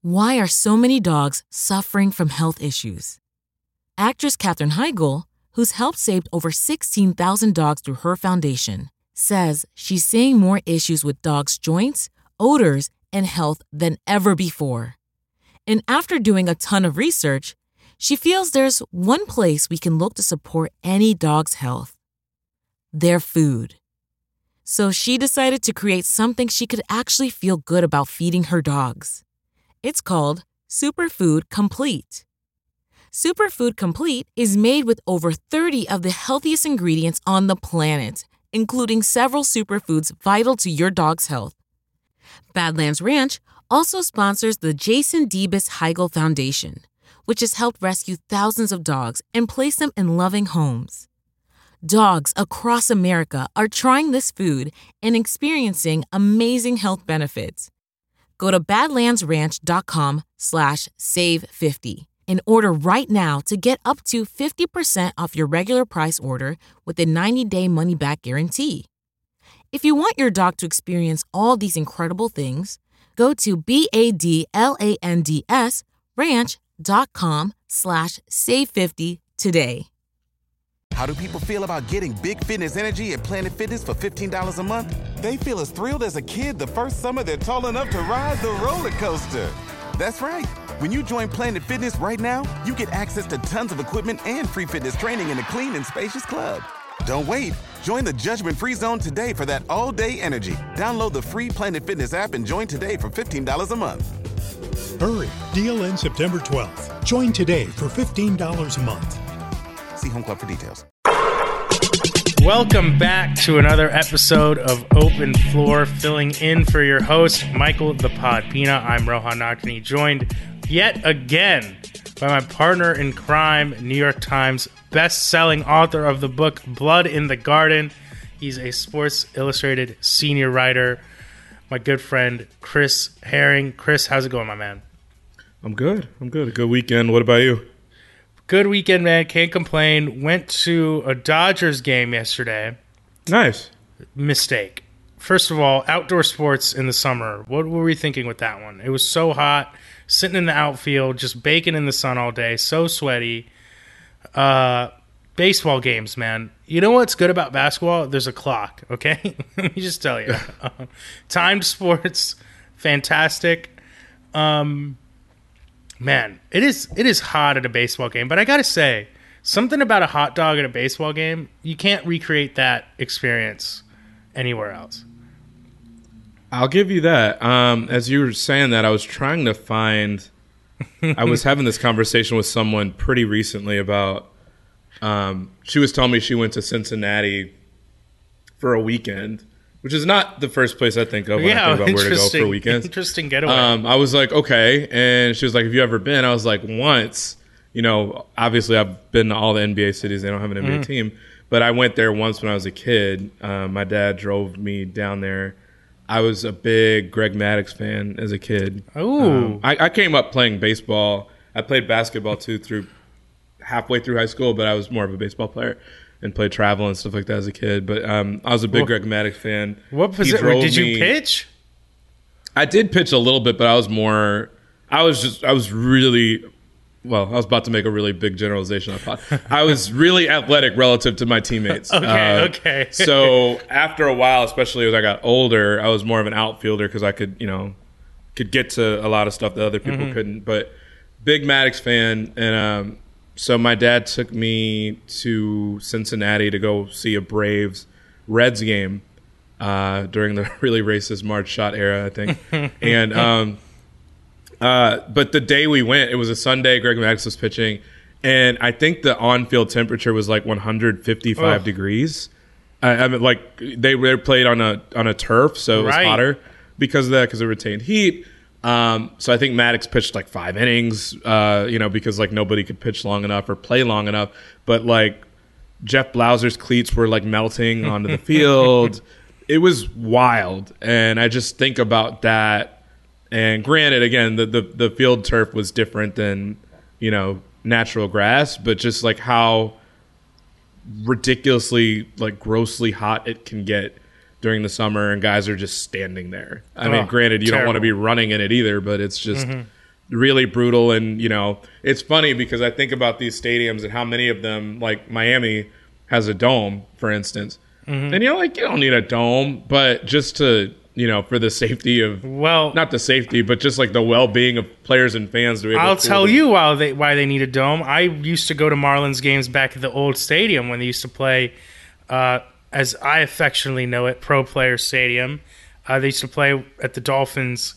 Why are so many dogs suffering from health issues? Actress Katherine Heigl, who's helped save over 16,000 dogs through her foundation, says she's seeing more issues with dogs' joints, odors, and health than ever before. And after doing a ton of research, she feels there's one place we can look to support any dog's health: their food. So she decided to create something she could actually feel good about feeding her dogs. It's called Superfood Complete. Superfood Complete is made with over 30 of the healthiest ingredients on the planet, including several superfoods vital to your dog's health. Badlands Ranch also sponsors the Jason Debus Heigl Foundation, which has helped rescue thousands of dogs and place them in loving homes. Dogs across America are trying this food and experiencing amazing health benefits. Go to badlandsranch.com/save50 and order right now to get up to 50% off your regular price order with a 90-day money-back guarantee. If you want your dog to experience all these incredible things, go to badlandsranch.com/save50 today. How do people feel about getting Big Fitness Energy at Planet Fitness for $15 a month? They feel as thrilled as a kid the first summer they're tall enough to ride the roller coaster. That's right. When you join Planet Fitness right now, you get access to tons of equipment and free fitness training in a clean and spacious club. Don't wait. Join the judgment-free zone today for that all-day energy. Download the free Planet Fitness app and join today for $15 a month. Hurry. Deal ends September 12th. Join today for $15 a month. See Home Club for details. Welcome back to another episode of Open Floor, filling in for your host, Michael the Pod Pina. I'm Rohan Nagini, joined yet again by my partner in crime, New York Times best-selling author of the book Blood in the Garden. He's a Sports Illustrated senior writer, my good friend Chris Herring. Chris, how's it going, my man? I'm good. A good weekend. What about you? Good weekend, man. Can't complain. Went to a Dodgers game yesterday. Nice. Mistake. First of all, outdoor sports in the summer. What were we thinking with that one? It was so hot, sitting in the outfield, just baking in the sun all day, so sweaty. Baseball games, man. You know what's good about basketball? There's a clock, okay? Let me just tell you. Timed sports, fantastic. Man, it is hot at a baseball game, but I gotta say, something about a hot dog at a baseball game, you can't recreate that experience anywhere else. I'll give you that. As you were saying that, I was trying to find... I was having this conversation with someone pretty recently about... she was telling me she went to Cincinnati for a weekend, which is not the first place I think of when I think about where to go for a weekend. Interesting getaway. I was like, okay. And she was like, have you ever been? I was like, once. You know, obviously I've been to all the NBA cities. They don't have an NBA team. But I went there once when I was a kid. My dad drove me down there. I was a big Greg Maddux fan as a kid. Ooh. I came up playing baseball. I played basketball too through halfway through high school, but I was more of a baseball player and played travel and stuff like that as a kid. But I was a big Greg Maddux fan. What position did you pitch? I did pitch a little bit, but I was really, well, I was about to make a really big generalization. I was really athletic relative to my teammates. Okay. So after a while, especially as I got older, I was more of an outfielder because I could get to a lot of stuff that other people couldn't. But big Maddux fan, and so my dad took me to Cincinnati to go see a Braves-Reds game during the really racist Marge Schott era, I think. And but the day we went, it was a Sunday. Greg Maddux was pitching, and I think the on-field temperature was like 155 degrees. I mean, like they played on a turf, so it was hotter because of that, because it retained heat. So I think Maddux pitched like 5 innings, because like nobody could pitch long enough or play long enough. But like Jeff Blauser's cleats were like melting onto the field. It was wild. And I just think about that. And granted, again, the field turf was different than, natural grass, but just like how ridiculously, like grossly hot it can get during the summer, and guys are just standing there. I mean, granted, you don't want to be running in it either, but it's just really brutal. And, you know, it's funny because I think about these stadiums and how many of them, like Miami has a dome, for instance. Mm-hmm. And you're like, you don't need a dome, but just to, you know, for the safety of, not the safety, but just like the well-being of players and fans. To be able I'll tell you why they need a dome. I used to go to Marlins games back at the old stadium when they used to play, as I affectionately know it, Pro Player Stadium. They used to play at the Dolphins'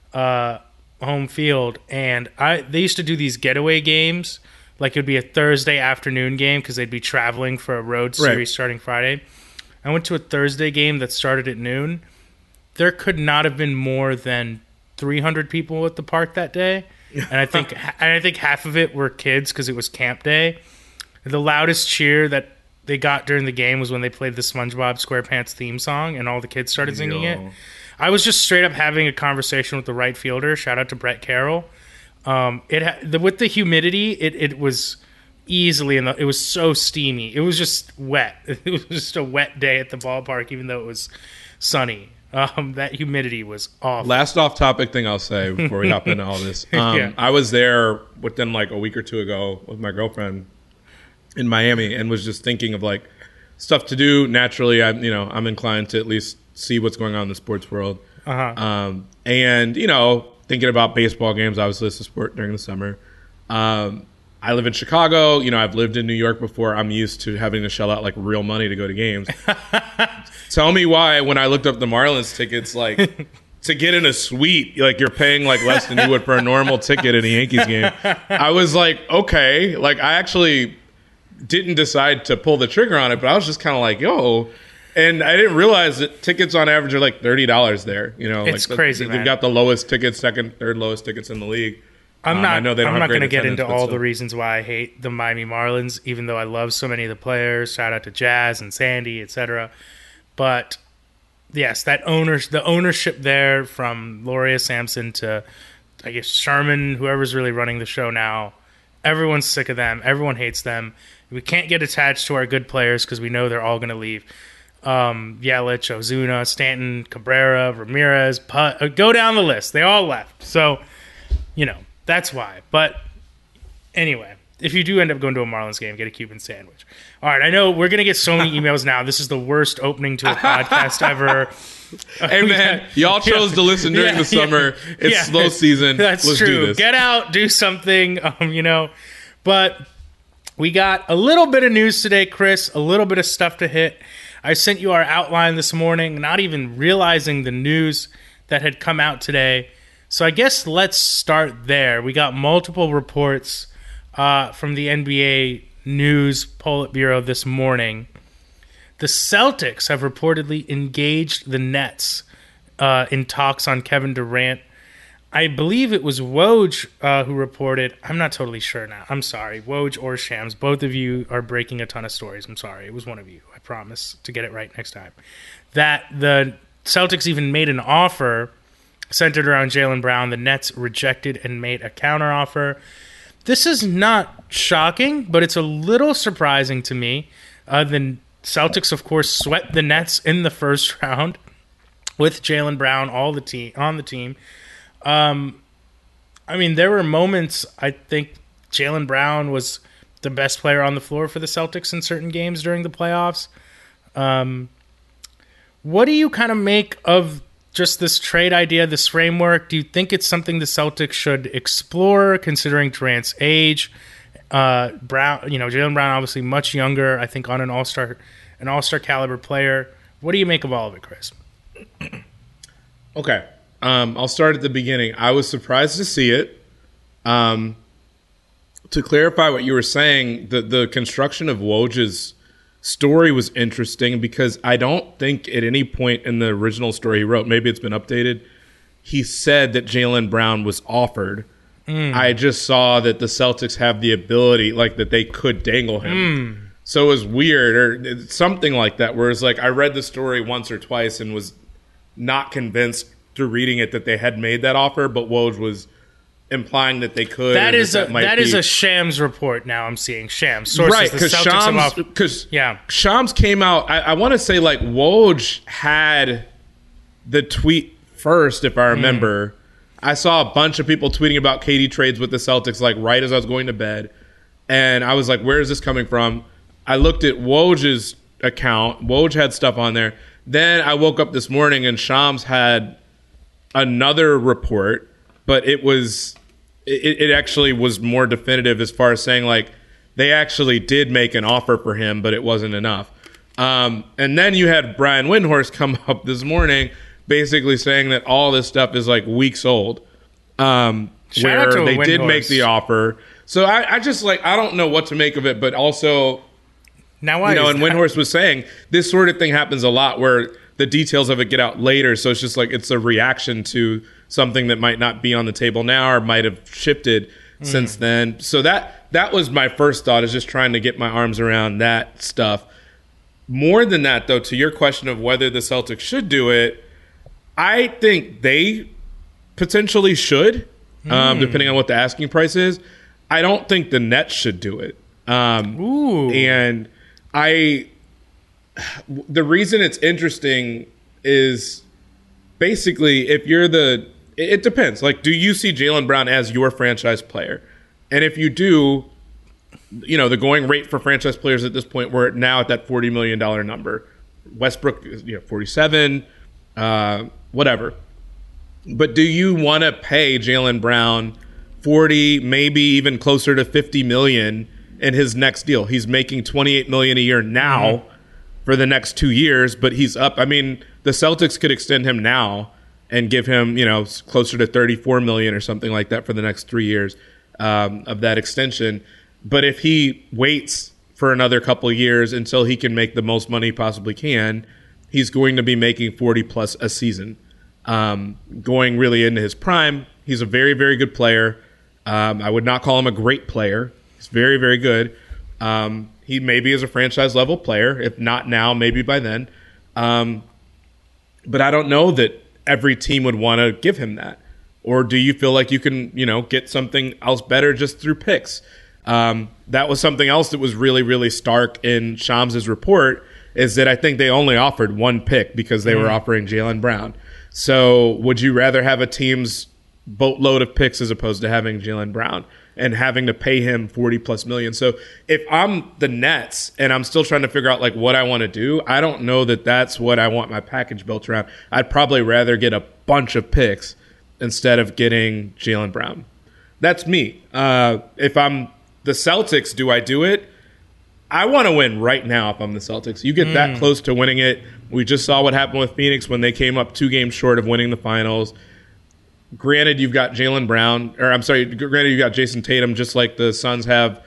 home field, and they used to do these getaway games. Like it would be a Thursday afternoon game because they'd be traveling for a road series starting Friday. I went to a Thursday game that started at noon. There could not have been more than 300 people at the park that day, and I think half of it were kids because it was camp day. The loudest cheer that they got during the game was when they played the SpongeBob SquarePants theme song, and all the kids started singing it. I was just straight up having a conversation with the right fielder. Shout out to Brett Carroll. With the humidity, it was easily it was so steamy. It was just wet. It was just a wet day at the ballpark, even though it was sunny. That humidity was awful. Last off-topic thing I'll say before we hop into all this. I was there within like a week or two ago with my girlfriend in Miami and was just thinking of like stuff to do. Naturally, I'm inclined to at least see what's going on in the sports world. And, you know, thinking about baseball games, obviously it's a sport during the summer. I live in Chicago. You know, I've lived in New York before. I'm used to having to shell out like real money to go to games. Tell me why when I looked up the Marlins tickets, like to get in a suite, like you're paying like less than you would for a normal ticket in a Yankees game. I was like, okay. Like I actually didn't decide to pull the trigger on it, but I was just kind of like, yo. And I didn't realize that tickets on average are like $30 there. You know, it's like crazy. They've got the lowest tickets, second, third lowest tickets in the league. I'm not going to get into all the reasons why I hate the Miami Marlins, even though I love so many of the players. Shout out to Jazz and Sandy, etc. But yes, the ownership there, from Loria Sampson to I guess Sherman, whoever's really running the show now, everyone's sick of them. Everyone hates them. We can't get attached to our good players because we know they're all going to leave. Yelich, Ozuna, Stanton, Cabrera, Ramirez, go down the list. They all left. So, you know, that's why. But anyway, if you do end up going to a Marlins game, get a Cuban sandwich. All right, I know we're going to get so many emails now. This is the worst opening to a podcast ever. Hey, man, y'all chose to listen during the summer. It's slow season. That's Let's true. Do this. Get out, do something, you know. But we got a little bit of news today, Chris, a little bit of stuff to hit. I sent you our outline this morning, not even realizing the news that had come out today. So I guess let's start there. We got multiple reports from the NBA News Politburo this morning. The Celtics have reportedly engaged the Nets in talks on Kevin Durant. I believe it was Woj who reported. I'm not totally sure now. I'm sorry. Woj or Shams. Both of you are breaking a ton of stories. I'm sorry. It was one of you. I promise to get it right next time. That the Celtics even made an offer centered around Jaylen Brown. The Nets rejected and made a counteroffer. This is not shocking, but it's a little surprising to me. The Celtics, of course, swept the Nets in the first round with Jaylen Brown on the team. I mean, there were moments, I think Jaylen Brown was the best player on the floor for the Celtics in certain games during the playoffs. What do you kind of make of just this trade idea, this framework? Do you think it's something the Celtics should explore, considering Durant's age? Jaylen Brown obviously much younger, I think on an all-star caliber player. What do you make of all of it, Chris? Okay. I'll start at the beginning. I was surprised to see it. To clarify what you were saying, the construction of Woj's story was interesting because I don't think at any point in the original story he wrote, maybe it's been updated, he said that Jaylen Brown was offered. I just saw that the Celtics have the ability, like that they could dangle him. So it was weird, or something like that, where it's like I read the story once or twice and was not convinced through reading it that they had made that offer, but Woj was implying that they could. That is a Shams report now I'm seeing. Shams. Sources, right, because Shams came out, I want to say like Woj had the tweet first, if I remember, I saw a bunch of people tweeting about KD trades with the Celtics like right as I was going to bed. And I was like, where is this coming from? I looked at Woj's account. Woj had stuff on there. Then I woke up this morning and Shams had another report, but it actually was more definitive as far as saying like they actually did make an offer for him, but it wasn't enough. And then you had Brian Windhorst come up this morning basically saying that all this stuff is like weeks old, where they did make the offer. So I just like, I don't know what to make of it, but also, now and Windhorst was saying this sort of thing happens a lot where the details of it get out later. So it's just like, it's a reaction to something that might not be on the table now or might have shifted since then. So that was my first thought, is just trying to get my arms around that stuff. More than that, though, to your question of whether the Celtics should do it, I think they potentially should, depending on what the asking price is. I don't think the Nets should do it. And the reason it's interesting is basically if you're it depends. Like, do you see Jaylen Brown as your franchise player? And if you do, the going rate for franchise players at this point, we're now at that $40 million number. Westbrook is 47, whatever. But do you want to pay Jaylen Brown 40, maybe even closer to 50 million in his next deal? He's making 28 million a year now for the next 2 years, but he's up. I mean, the Celtics could extend him now and give him, closer to 34 million or something like that for the next 3 years of that extension. But if he waits for another couple of years until he can make the most money he possibly can, he's going to be making 40 plus a season. Going really into his prime, he's a very, very good player. I would not call him a great player. He's very, very good. He maybe is a franchise level player. If not now, maybe by then. But I don't know that every team would want to give him that. Or do you feel like you can, get something else better just through picks? That was something else that was really, really stark in Shams' report, is that I think they only offered one pick because they were offering Jaylen Brown. So would you rather have a team's boatload of picks as opposed to having Jaylen Brown and having to pay him 40 plus million? So if I'm the Nets and I'm still trying to figure out like what I want to do, I don't know that that's what I want my package built around. I'd probably rather get a bunch of picks instead of getting Jaylen Brown. That's me. If I'm the Celtics, do I do it? I want to win right now if I'm the Celtics. You get that close to winning it. We just saw what happened with Phoenix when they came up 2 games short of winning the finals. Granted, you've got Jaylen Brown, granted, you've got Jason Tatum, just like the Suns have,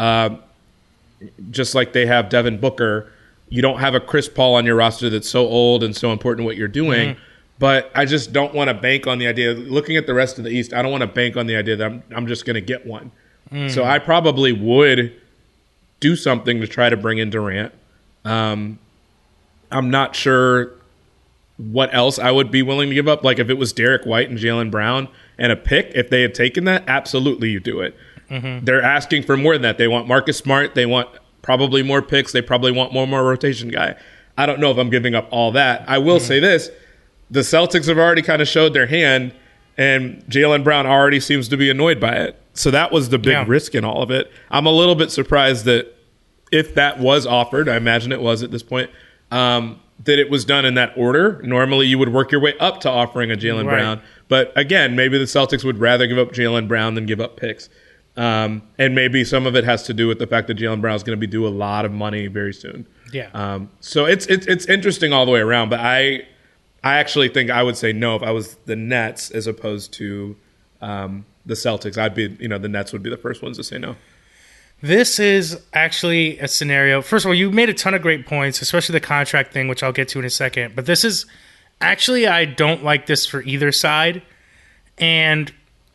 just like they have Devin Booker. You don't have a Chris Paul on your roster that's so old and so important what you're doing. But I just don't want to bank on the idea. Looking at the rest of the East, I don't want to bank on the idea that I'm just going to get one. So I probably would do something to try to bring in Durant. I'm not sure what else I would be willing to give up. Like if it was Derek White and Jaylen Brown and a pick, if they had taken that, absolutely you do it. They're asking for more than that. They want Marcus Smart. They want probably more picks. They probably want more rotation guy. I don't know if I'm giving up all that. I will say this. The Celtics have already kind of showed their hand, and Jaylen Brown already seems to be annoyed by it. So that was the big risk in all of it. I'm a little bit surprised that if that was offered, I imagine it was at this point, that it was done in that order. Normally you would work your way up to offering a Jaylen Brown. But again, maybe the Celtics would rather give up Jaylen Brown than give up picks. And maybe some of it has to do with the fact that Jaylen Brown is going to be due a lot of money very soon. So it's interesting all the way around. But I actually think I would say no if I was the Nets as opposed to the Celtics. I'd be, the Nets would be the first ones to say no. This is actually a scenario. First of all, you made a ton of great points, especially the contract thing, which I'll get to in a second. But this is actually, I don't like this for either side. And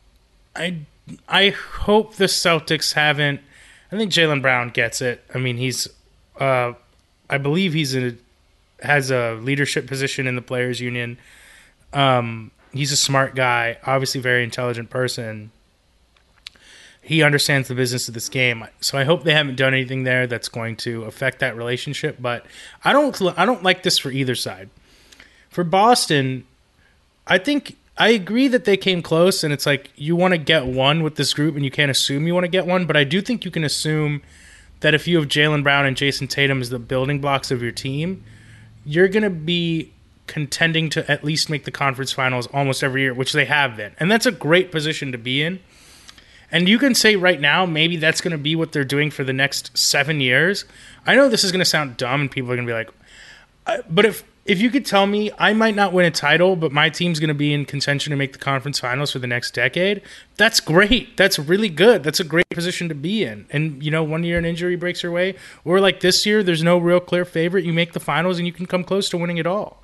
I hope the Celtics haven't. I think Jaylen Brown gets it. I mean, he's, I believe has a leadership position in the Players Union. He's a smart guy, obviously very intelligent person. He understands the business of this game. So I hope they haven't done anything there that's going to affect that relationship. But I don't like this for either side. For Boston, I think I agree that they came close, and it's like you want to get one with this group, and you can't assume you want to get one. But I do think you can assume that if you have Jaylen Brown and Jason Tatum as the building blocks of your team, you're going to be contending to at least make the conference finals almost every year, which they have been. And that's a great position to be in. And you can say right now, maybe that's going to be what they're doing for the next 7 years. I know this is going to sound dumb, and people are going to be like, but if you could tell me I might not win a title, but my team's going to be in contention to make the conference finals for the next decade, that's great. That's really good. That's a great position to be in. And, 1 year an injury breaks your way. Or like this year, there's no real clear favorite. You make the finals and you can come close to winning it all.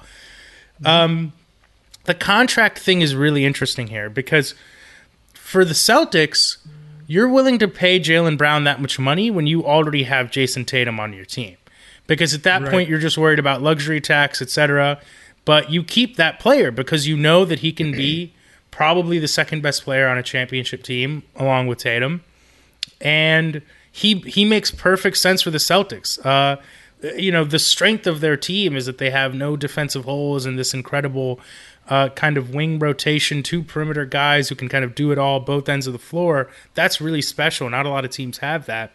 The contract thing is really interesting here because for the Celtics, you're willing to pay Jaylen Brown that much money when you already have Jason Tatum on your team. Because at that point, you're just worried about luxury tax, etc. But you keep that player because you know that he can be probably the second best player on a championship team along with Tatum. And he makes perfect sense for the Celtics. The strength of their team is that they have no defensive holes and this incredible kind of wing rotation, 2 perimeter guys who can kind of do it all, both ends of the floor. That's really special. Not a lot of teams have that.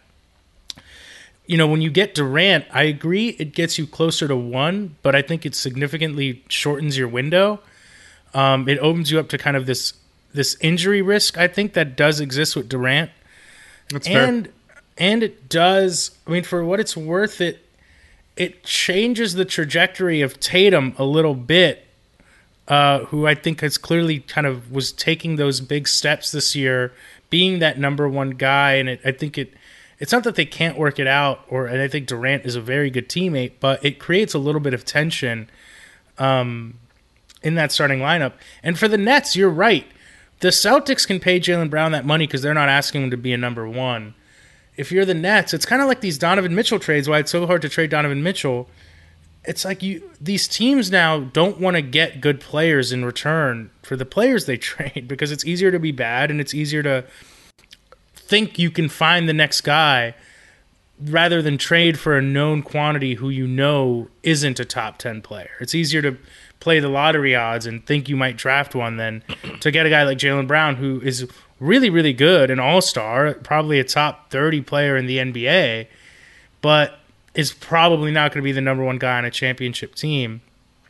When you get Durant, I agree it gets you closer to 1, but I think it significantly shortens your window. It opens you up to kind of this injury risk, I think, that does exist with Durant. That's fair. And it does, for what it's worth, it changes the trajectory of Tatum a little bit, who I think has clearly kind of was taking those big steps this year, being that number 1 guy, and I think it's not that they can't work it out, and I think Durant is a very good teammate, but it creates a little bit of tension in that starting lineup. And for the Nets, you're right. The Celtics can pay Jaylen Brown that money because they're not asking him to be a number 1. If you're the Nets, it's kind of like these Donovan Mitchell trades, why it's so hard to trade Donovan Mitchell. It's like these teams now don't want to get good players in return for the players they trade because it's easier to be bad and it's easier to think you can find the next guy rather than trade for a known quantity who isn't a top 10 player. It's easier to play the lottery odds and think you might draft one than to get a guy like Jaylen Brown who is really, really good, an all-star, probably a top 30 player in the NBA, but is probably not going to be the number 1 guy on a championship team.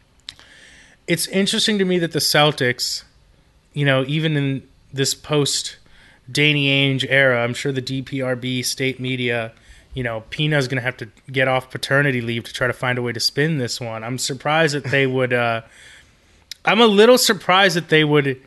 It's interesting to me that the Celtics, even in this post Danny Ainge era, I'm sure the DPRB state media, Pina's going to have to get off paternity leave to try to find a way to spin this one. I'm surprised that they would I'm a little surprised that they would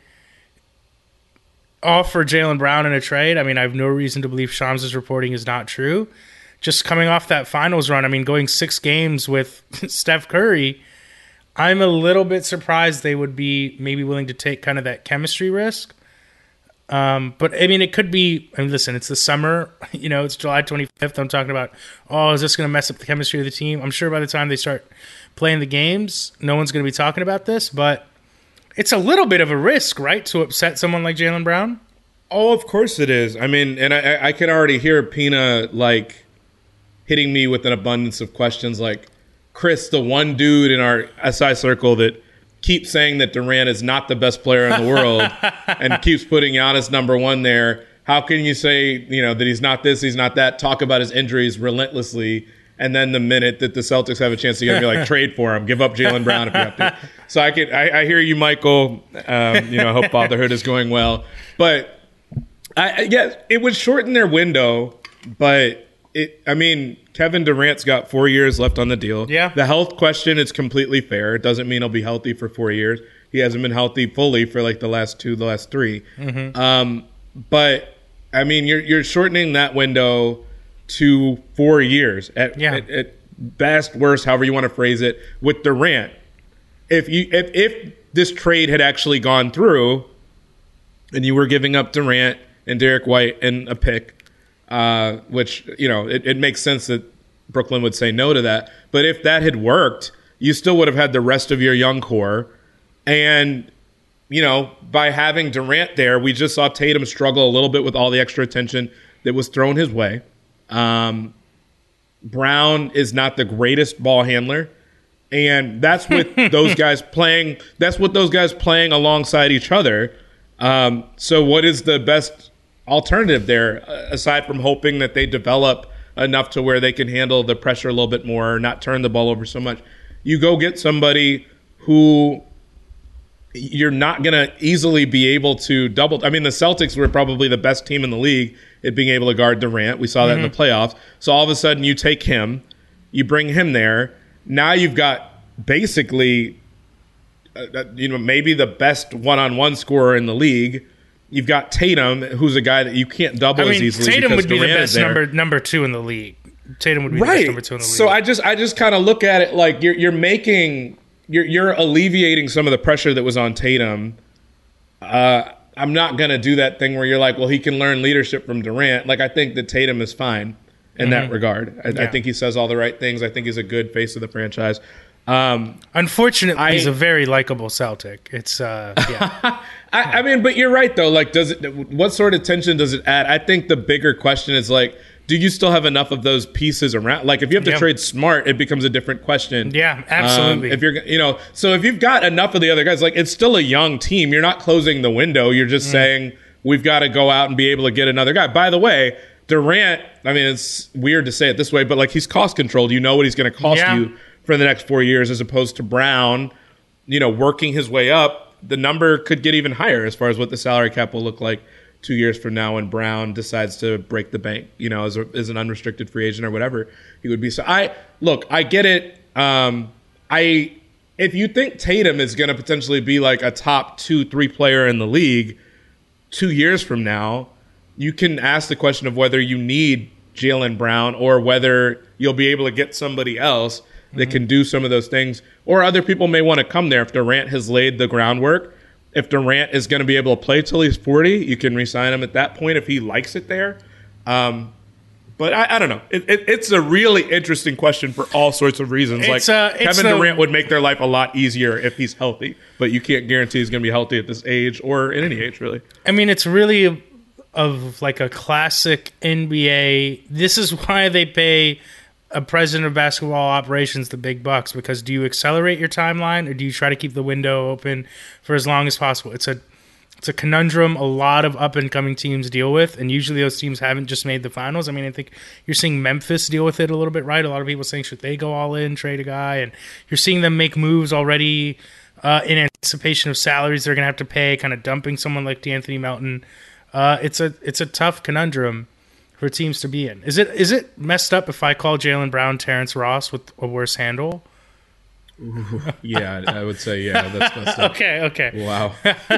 offer Jaylen Brown in a trade. I have no reason to believe Shams' reporting is not true. Just coming off that finals run, going 6 games with Steph Curry, I'm a little bit surprised they would be maybe willing to take kind of that chemistry risk. But it could be, listen, it's the summer, it's July 25th. I'm talking about, is this going to mess up the chemistry of the team? I'm sure by the time they start playing the games, no one's going to be talking about this, but it's a little bit of a risk, right? To upset someone like Jaylen Brown. Oh, of course it is. And I can already hear Pina hitting me with an abundance of questions like, Chris, the one dude in our SI circle that keeps saying that Durant is not the best player in the world and keeps putting Giannis number 1 there. How can you say, that he's not this, he's not that, talk about his injuries relentlessly, and then the minute that the Celtics have a chance to get him, you're like, trade for him, give up Jaylen Brown if you have to. So I hear you, Michael. Hope fatherhood is going well. But, yes, it would shorten their window, but Kevin Durant's got 4 years left on the deal. Yeah. The health question is completely fair. It doesn't mean he'll be healthy for 4 years. He hasn't been healthy fully for the last 3. Mm-hmm. But you're shortening that window to 4 years at best, worst, however you want to phrase it, with Durant. If this trade had actually gone through and you were giving up Durant and Derek White and a pick, which, it makes sense that Brooklyn would say no to that. But if that had worked, you still would have had the rest of your young core. And, by having Durant there, we just saw Tatum struggle a little bit with all the extra attention that was thrown his way. Brown is not the greatest ball handler. And that's with those guys playing. That's with those guys playing alongside each other. So what is the best alternative there, aside from hoping that they develop enough to where they can handle the pressure a little bit more, not turn the ball over so much? You go get somebody who you're not going to easily be able to double. I mean, the Celtics were probably the best team in the league at being able to guard Durant. We saw that in the playoffs. So all of a sudden you take him, you bring him there. Now you've got basically, maybe the best one-on-one scorer in the league. You've got Tatum, who's a guy that you can't double as easily. Tatum would be Durant the best number 2 in the league. Tatum would be the best number 2 in the league. So I just kind of look at it like you're alleviating some of the pressure that was on Tatum. I'm not gonna do that thing where you're like, well, he can learn leadership from Durant. Like, I think that Tatum is fine in that regard. I think he says all the right things. I think he's a good face of the franchise. Unfortunately, he's a very likable Celtic. It's yeah. I mean, but you're right though. Like, what sort of tension does it add? I think the bigger question is like, do you still have enough of those pieces around? Like, if you have to trade Smart, it becomes a different question. Yeah, absolutely. If you're, so if you've got enough of the other guys, like, it's still a young team. You're not closing the window. You're just saying we've got to go out and be able to get another guy. By the way, Durant, I mean, it's weird to say it this way, but like, he's cost controlled. You know what he's going to cost you for the next 4 years, as opposed to Brown, working his way up. The number could get even higher as far as what the salary cap will look like 2 years from now when Brown decides to break the bank, as an unrestricted free agent or whatever he would be. So I get it. If you think Tatum is going to potentially be like a top 2-3 player in the league 2 years from now, you can ask the question of whether you need Jaylen Brown or whether you'll be able to get somebody else that can do some of those things, or other people may want to come there if Durant has laid the groundwork. If Durant is going to be able to play till he's 40, you can re-sign him at that point if he likes it there. But I don't know. It's a really interesting question for all sorts of reasons. Kevin Durant would make their life a lot easier if he's healthy, but you can't guarantee he's going to be healthy at this age or in any age, really. I mean, it's really of like a classic NBA. This is why they pay a president of basketball operations the big bucks, because do you accelerate your timeline or do you try to keep the window open for as long as possible? It's a conundrum a lot of up-and-coming teams deal with, and usually those teams haven't just made the finals. I mean, I think you're seeing Memphis deal with it a little bit, right? A lot of people saying, should they go all in, trade a guy? And you're seeing them make moves already in anticipation of salaries they're going to have to pay, kind of dumping someone like D'Anthony Melton. It's a tough conundrum for teams to be in. Is it messed up if I call Jaylen Brown Terrence Ross with a worse handle? Yeah, I would say that's messed up. Okay. Wow.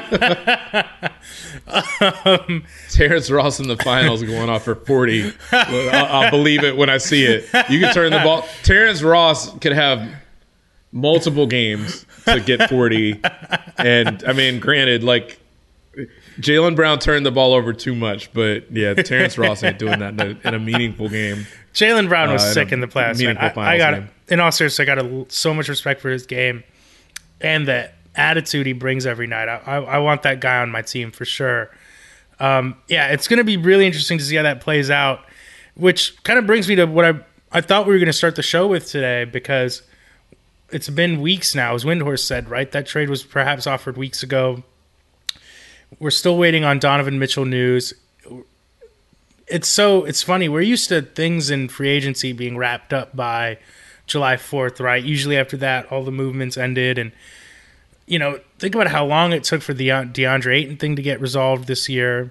Terrence Ross in the finals going off for 40. I'll believe it when I see it. You can turn the ball. Terrence Ross could have multiple games to get 40. And, I mean, granted, like, Jaylen Brown turned the ball over too much, but yeah, Terrence Ross ain't doing that in a meaningful game. Jaylen Brown was sick in the playoffs. In all seriousness, I got so much respect for his game and the attitude he brings every night. I want that guy on my team for sure. It's going to be really interesting to see how that plays out, which kind of brings me to what I thought we were going to start the show with today, because it's been weeks now, as Windhorst said, right? That trade was perhaps offered weeks ago. We're still waiting on Donovan Mitchell news. It's funny. We're used to things in free agency being wrapped up by July 4th, right? Usually after that, all the movements ended. And, think about how long it took for the DeAndre Ayton thing to get resolved this year.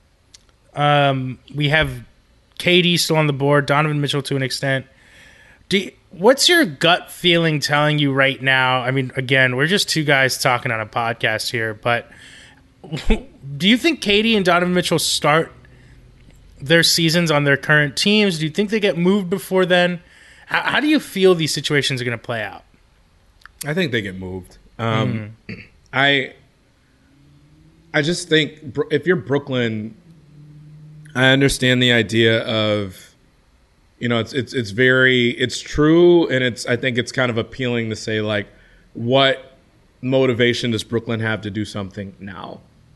We have KD still on the board, Donovan Mitchell to an extent. What's your gut feeling telling you right now? I mean, again, we're just two guys talking on a podcast here, but do you think KD and Donovan Mitchell start their seasons on their current teams? Do you think they get moved before then? How do you feel these situations are going to play out? I think they get moved. I just think if you're Brooklyn, I understand the idea of, it's true, and I think it's kind of appealing to say, like, what motivation does Brooklyn have to do something now?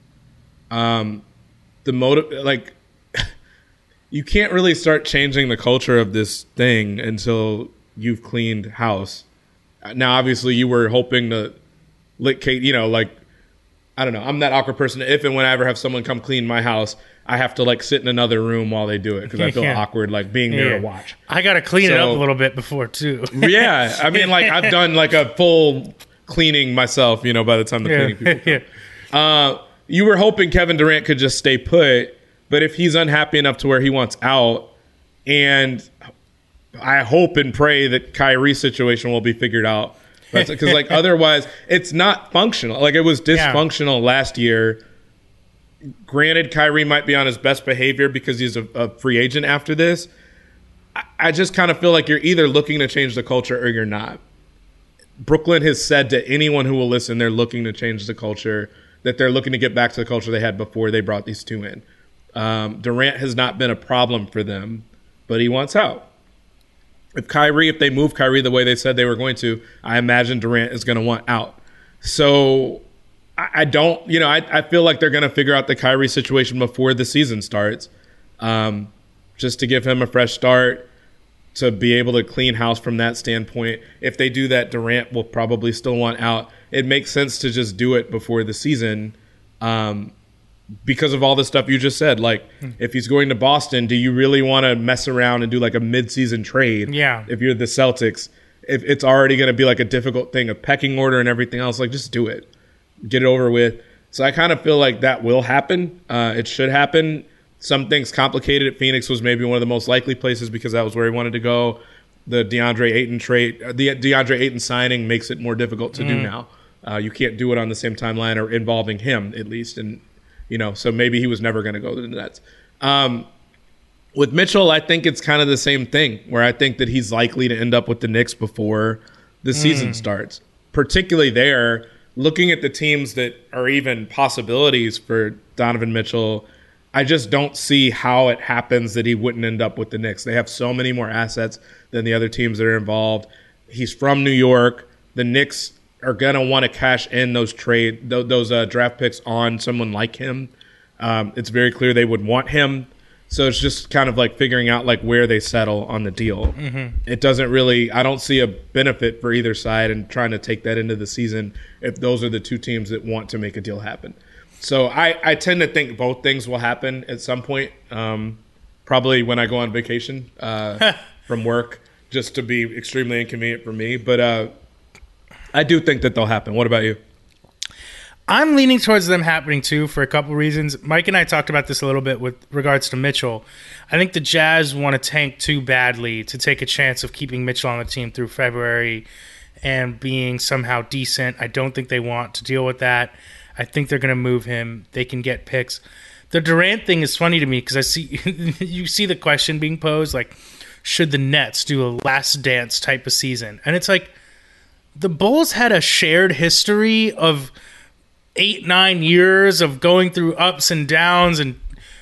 You can't really start changing the culture of this thing until you've cleaned house. Now, obviously, you were hoping to lick Kate, like, I don't know. I'm that awkward person. If and when I ever have someone come clean my house, I have to like sit in another room while they do it because I feel awkward like being there to watch. I got to clean it up a little bit before too. Yeah. I mean, like I've done like a full cleaning myself, by the time the cleaning people come. You were hoping Kevin Durant could just stay put, but if he's unhappy enough to where he wants out, and I hope and pray that Kyrie's situation will be figured out. Because like otherwise it's not functional. Like it was dysfunctional last year. Granted, Kyrie might be on his best behavior because he's a free agent after this. I just kind of feel like you're either looking to change the culture or you're not. Brooklyn has said to anyone who will listen, they're looking to change the culture, that they're looking to get back to the culture they had before they brought these two in. Durant has not been a problem for them, but he wants out. If they move Kyrie the way they said they were going to, I imagine Durant is going to want out. So I don't, I feel like they're going to figure out the Kyrie situation before the season starts, just to give him a fresh start, to be able to clean house from that standpoint. If they do that, Durant will probably still want out. It makes sense to just do it before the season, because of all the stuff you just said. Like, if he's going to Boston, do you really want to mess around and do like a mid-season trade? Yeah. If you're the Celtics, if it's already going to be like a difficult thing, a pecking order and everything else, like just do it. Get it over with. So I kind of feel like that will happen. It should happen. Some things complicated at Phoenix was maybe one of the most likely places because that was where he wanted to go. The DeAndre Ayton signing makes it more difficult to do now. You can't do it on the same timeline or involving him at least. And so maybe he was never going to go to the Nets. With Mitchell, I think it's kind of the same thing, where I think that he's likely to end up with the Knicks before the season starts. Particularly there, looking at the teams that are even possibilities for Donovan Mitchell, I just don't see how it happens that he wouldn't end up with the Knicks. They have so many more assets than the other teams that are involved. He's from New York. The Knicks are going to want to cash in those draft picks on someone like him. It's very clear they would want him. So it's just kind of like figuring out like where they settle on the deal. It doesn't really, I don't see a benefit for either side in trying to take that into the season if those are the two teams that want to make a deal happen. So I tend to think both things will happen at some point, probably when I go on vacation from work, just to be extremely inconvenient for me. But I do think that they'll happen. What about you? I'm leaning towards them happening too for a couple reasons. Mike and I talked about this a little bit with regards to Mitchell. I think the Jazz want to tank too badly to take a chance of keeping Mitchell on the team through February and being somehow decent. I don't think they want to deal with that. I think they're going to move him. They can get picks. The Durant thing is funny to me because I see you see the question being posed, like, should the Nets do a last dance type of season? And it's like the Bulls had a shared history of 8-9 years of going through ups and downs and,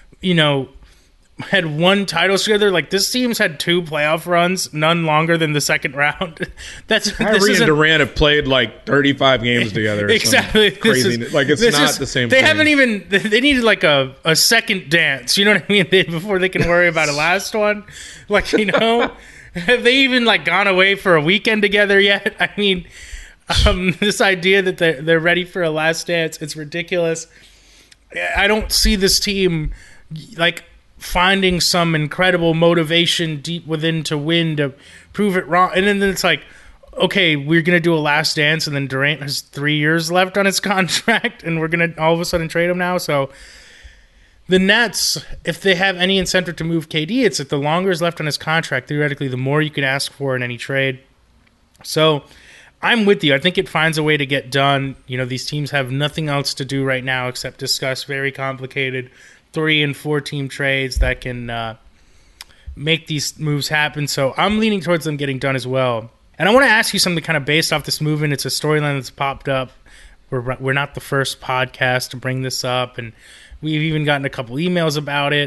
had won titles together. Like, this team's had 2 playoff runs, none longer than the second round. Kyrie and Durant have played like 35 games together. Exactly. Crazy. It's not the same thing. They haven't even, they needed like a second dance, you know what I mean? Before they can worry about a last one. Like, have they even like gone away for a weekend together yet? I mean, this idea that they're ready for a last dance, it's ridiculous. I don't see this team like finding some incredible motivation deep within to win, to prove it wrong. And then it's like, okay, we're going to do a last dance, and then Durant has 3 years left on his contract, and we're going to all of a sudden trade him now. So the Nets, if they have any incentive to move KD, it's that the longer is left on his contract, theoretically, the more you can ask for in any trade. So I'm with you. I think it finds a way to get done. These teams have nothing else to do right now except discuss very complicated 3- and 4-team trades that can make these moves happen. So I'm leaning towards them getting done as well. And I want to ask you something kind of based off this movement. It's a storyline that's popped up. We're not the first podcast to bring this up, and we've even gotten a couple emails about it.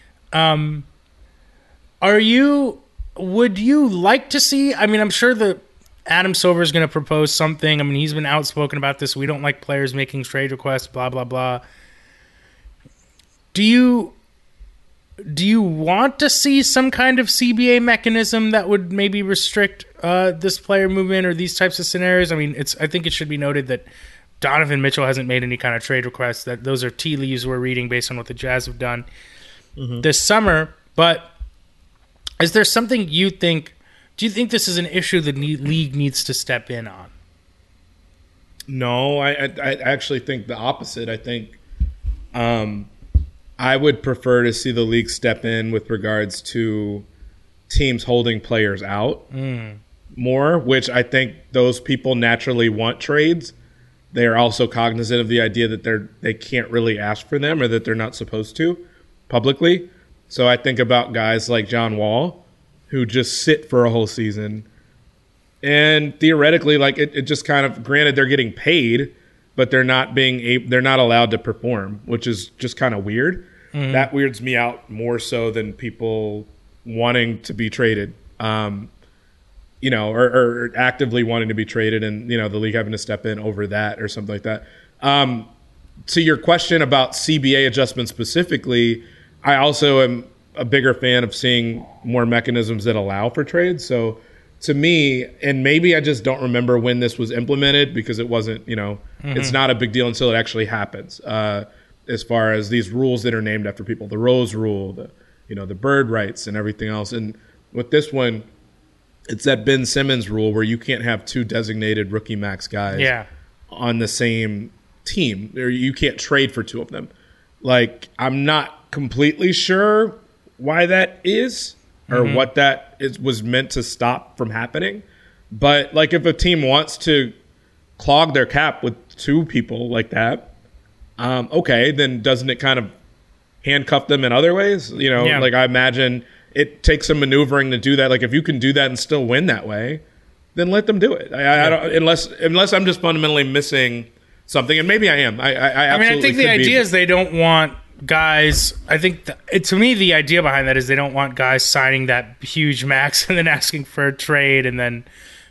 Would you like to see, I'm sure that Adam Silver is going to propose something. He's been outspoken about this. We don't like players making trade requests, blah, blah, blah. Do you do you want to see some kind of CBA mechanism that would maybe restrict this player movement or these types of scenarios? I mean, I think it should be noted that Donovan Mitchell hasn't made any kind of trade requests. That those are tea leaves we're reading based on what the Jazz have done this summer. But is there something you think? Do you think this is an issue the league needs to step in on? No, I actually think the opposite. I think I would prefer to see the league step in with regards to teams holding players out more, which I think those people naturally want trades. They are also cognizant of the idea that they can't really ask for them or that they're not supposed to publicly. So I think about guys like John Wall who just sit for a whole season. And theoretically, like it just kind of, granted they're getting paid, but they're not allowed to perform, which is just kind of weird. That weirds me out more so than people wanting to be traded, or actively wanting to be traded, and the league having to step in over that or something like that. To your question about CBA adjustments specifically, I also am a bigger fan of seeing more mechanisms that allow for trades. So to me, and maybe I just don't remember when this was implemented because it wasn't, it's not a big deal until it actually happens. As far as these rules that are named after people, the Rose Rule, the bird rights and everything else. And with this one, it's that Ben Simmons rule where you can't have two designated rookie max guys on the same team, or you can't trade for two of them. Like, I'm not completely sure why that is or what that was meant to stop from happening. But like, if a team wants to clog their cap with two people like that, okay, then doesn't it kind of handcuff them in other ways? Like, I imagine it takes some maneuvering to do that. Like, if you can do that and still win that way, then let them do it. I don't, unless I'm just fundamentally missing something, and maybe I am. I think the idea is they don't want guys. I think to me the idea behind that is they don't want guys signing that huge max and then asking for a trade, and then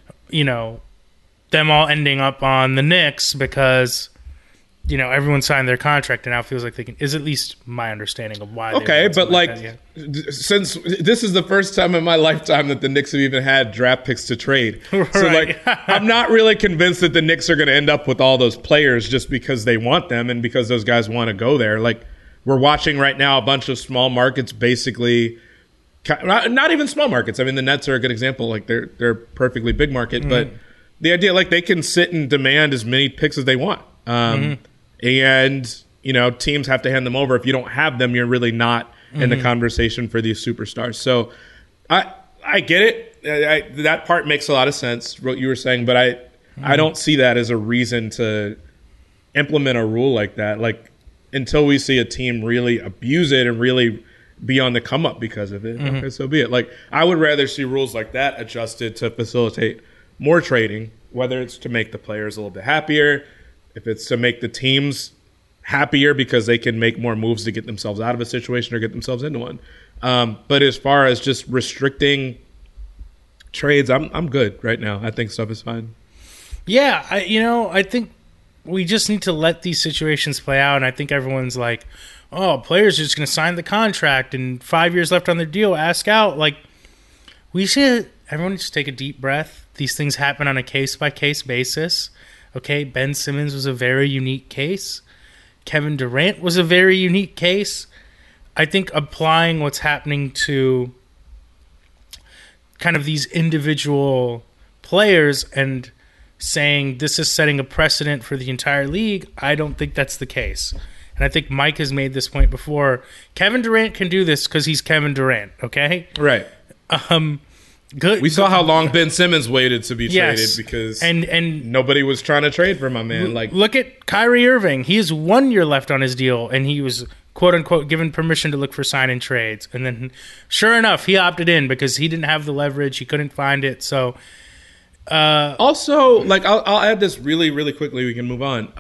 them all ending up on the Knicks because everyone signed their contract and now it feels like they can, is at least my understanding of why. Okay, but since this is the first time in my lifetime that the Knicks have even had draft picks to trade. Right. So I'm not really convinced that the Knicks are going to end up with all those players just because they want them and because those guys want to go there. Like, we're watching right now a bunch of small markets, basically, not even small markets. I mean, the Nets are a good example. Like, they're perfectly big market, but the idea, like, they can sit and demand as many picks as they want. And, teams have to hand them over. If you don't have them, you're really not in the conversation for these superstars. So I get it. That part makes a lot of sense, what you were saying, but I don't see that as a reason to implement a rule like that. Like, until we see a team really abuse it and really be on the come up because of it, okay, so be it. Like, I would rather see rules like that adjusted to facilitate more trading, whether it's to make the players a little bit happier, if it's to make the teams happier because they can make more moves to get themselves out of a situation or get themselves into one. But as far as just restricting trades, I'm good right now. I think stuff is fine. Yeah, I think we just need to let these situations play out. And I think everyone's like, oh, players are just going to sign the contract and 5 years left on their deal, ask out. Like, everyone just take a deep breath. These things happen on a case-by-case basis. Okay, Ben Simmons was a very unique case. Kevin Durant was a very unique case. I think applying what's happening to kind of these individual players and saying this is setting a precedent for the entire league, I don't think that's the case. And I think Mike has made this point before. Kevin Durant can do this because he's Kevin Durant, okay? Right. Good. We saw how long Ben Simmons waited to be traded because and nobody was trying to trade for my man. Like, look at Kyrie Irving. He has 1 year left on his deal, and he was, quote unquote, given permission to look for sign-in trades. And then, sure enough, he opted in because he didn't have the leverage. He couldn't find it. So, also, like, I'll add this really, really quickly. We can move on.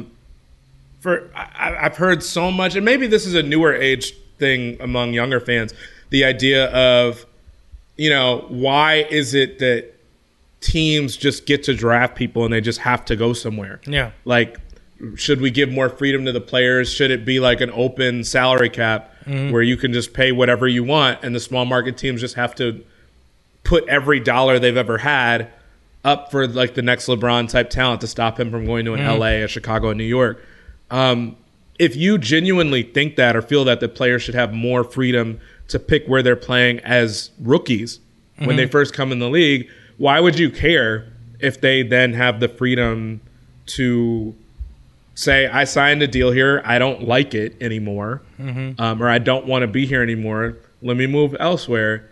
I've heard so much, and maybe this is a newer age thing among younger fans. The idea of, why is it that teams just get to draft people and they just have to go somewhere? Yeah. Like, should we give more freedom to the players? Should it be like an open salary cap where you can just pay whatever you want, and the small market teams just have to put every dollar they've ever had up for like the next LeBron type talent to stop him from going to an LA, a Chicago, and New York. If you genuinely think that or feel that the players should have more freedom to pick where they're playing as rookies when they first come in the league, why would you care if they then have the freedom to say, I signed a deal here, I don't like it anymore, or I don't want to be here anymore, let me move elsewhere.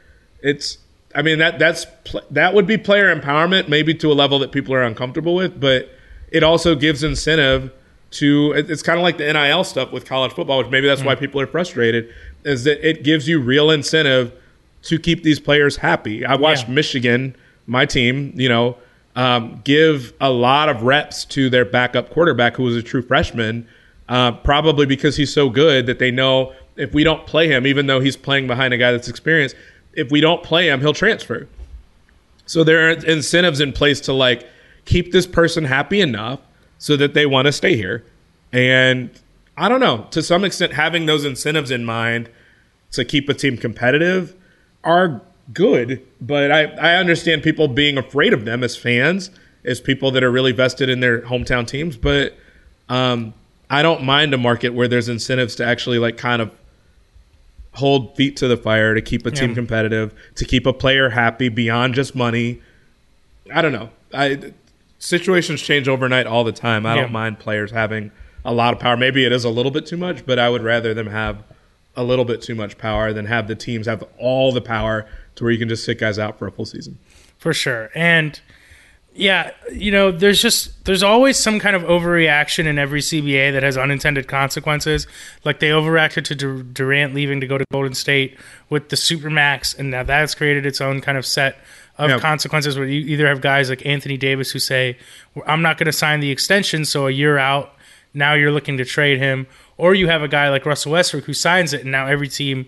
That would be player empowerment, maybe to a level that people are uncomfortable with, but it also gives incentive to, it's kind of like the NIL stuff with college football, which maybe that's why people are frustrated, is that it gives you real incentive to keep these players happy. I watched Michigan, my team, give a lot of reps to their backup quarterback who was a true freshman, probably because he's so good that they know if we don't play him, even though he's playing behind a guy that's experienced, if we don't play him, he'll transfer. So there are incentives in place to like keep this person happy enough so that they want to stay here. And I don't know, to some extent, having those incentives in mind to keep a team competitive are good, but I understand people being afraid of them as fans, as people that are really vested in their hometown teams. But I don't mind a market where there's incentives to actually like kind of hold feet to the fire, to keep a team competitive, to keep a player happy beyond just money. I don't know. Situations change overnight all the time. I don't mind players having a lot of power. Maybe it is a little bit too much, but I would rather them have a little bit too much power than have the teams have all the power to where you can just sit guys out for a full season. For sure. And there's always some kind of overreaction in every CBA that has unintended consequences. Like they overreacted to Durant leaving to go to Golden State with the Supermax, and now that's created its own kind of set of consequences where you either have guys like Anthony Davis who say, I'm not going to sign the extension, so a year out, now you're looking to trade him. Or you have a guy like Russell Westbrook who signs it, and now every team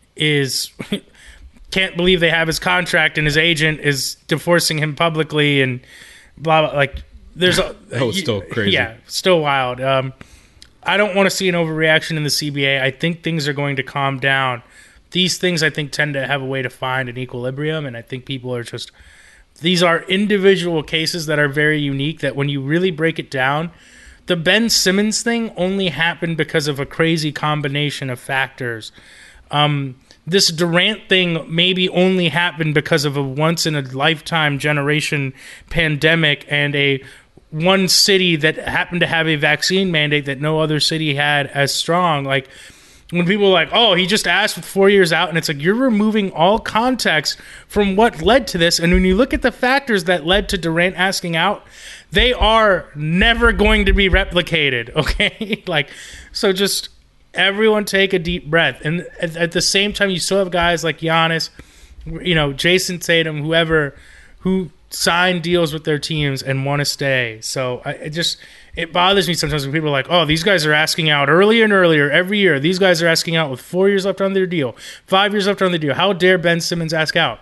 is can't believe they have his contract, and his agent is divorcing him publicly, and blah blah. Like that was still crazy. Yeah, still wild. I don't want to see an overreaction in the CBA. I think things are going to calm down. These things, I think, tend to have a way to find an equilibrium, and I think people are just – these are individual cases that are very unique that when you really break it down, the Ben Simmons thing only happened because of a crazy combination of factors. This Durant thing maybe only happened because of a once-in-a-lifetime generation pandemic and a one city that happened to have a vaccine mandate that no other city had as strong. Like – when people are like, oh, he just asked with 4 years out, and it's like you're removing all context from what led to this. And when you look at the factors that led to Durant asking out, they are never going to be replicated, okay? So just everyone take a deep breath. And at the same time, you still have guys like Giannis, Jason Tatum, whoever, who sign deals with their teams and want to stay. So it bothers me sometimes when people are like, oh, these guys are asking out earlier and earlier every year. These guys are asking out with 4 years left on their deal, 5 years left on their deal. How dare Ben Simmons ask out?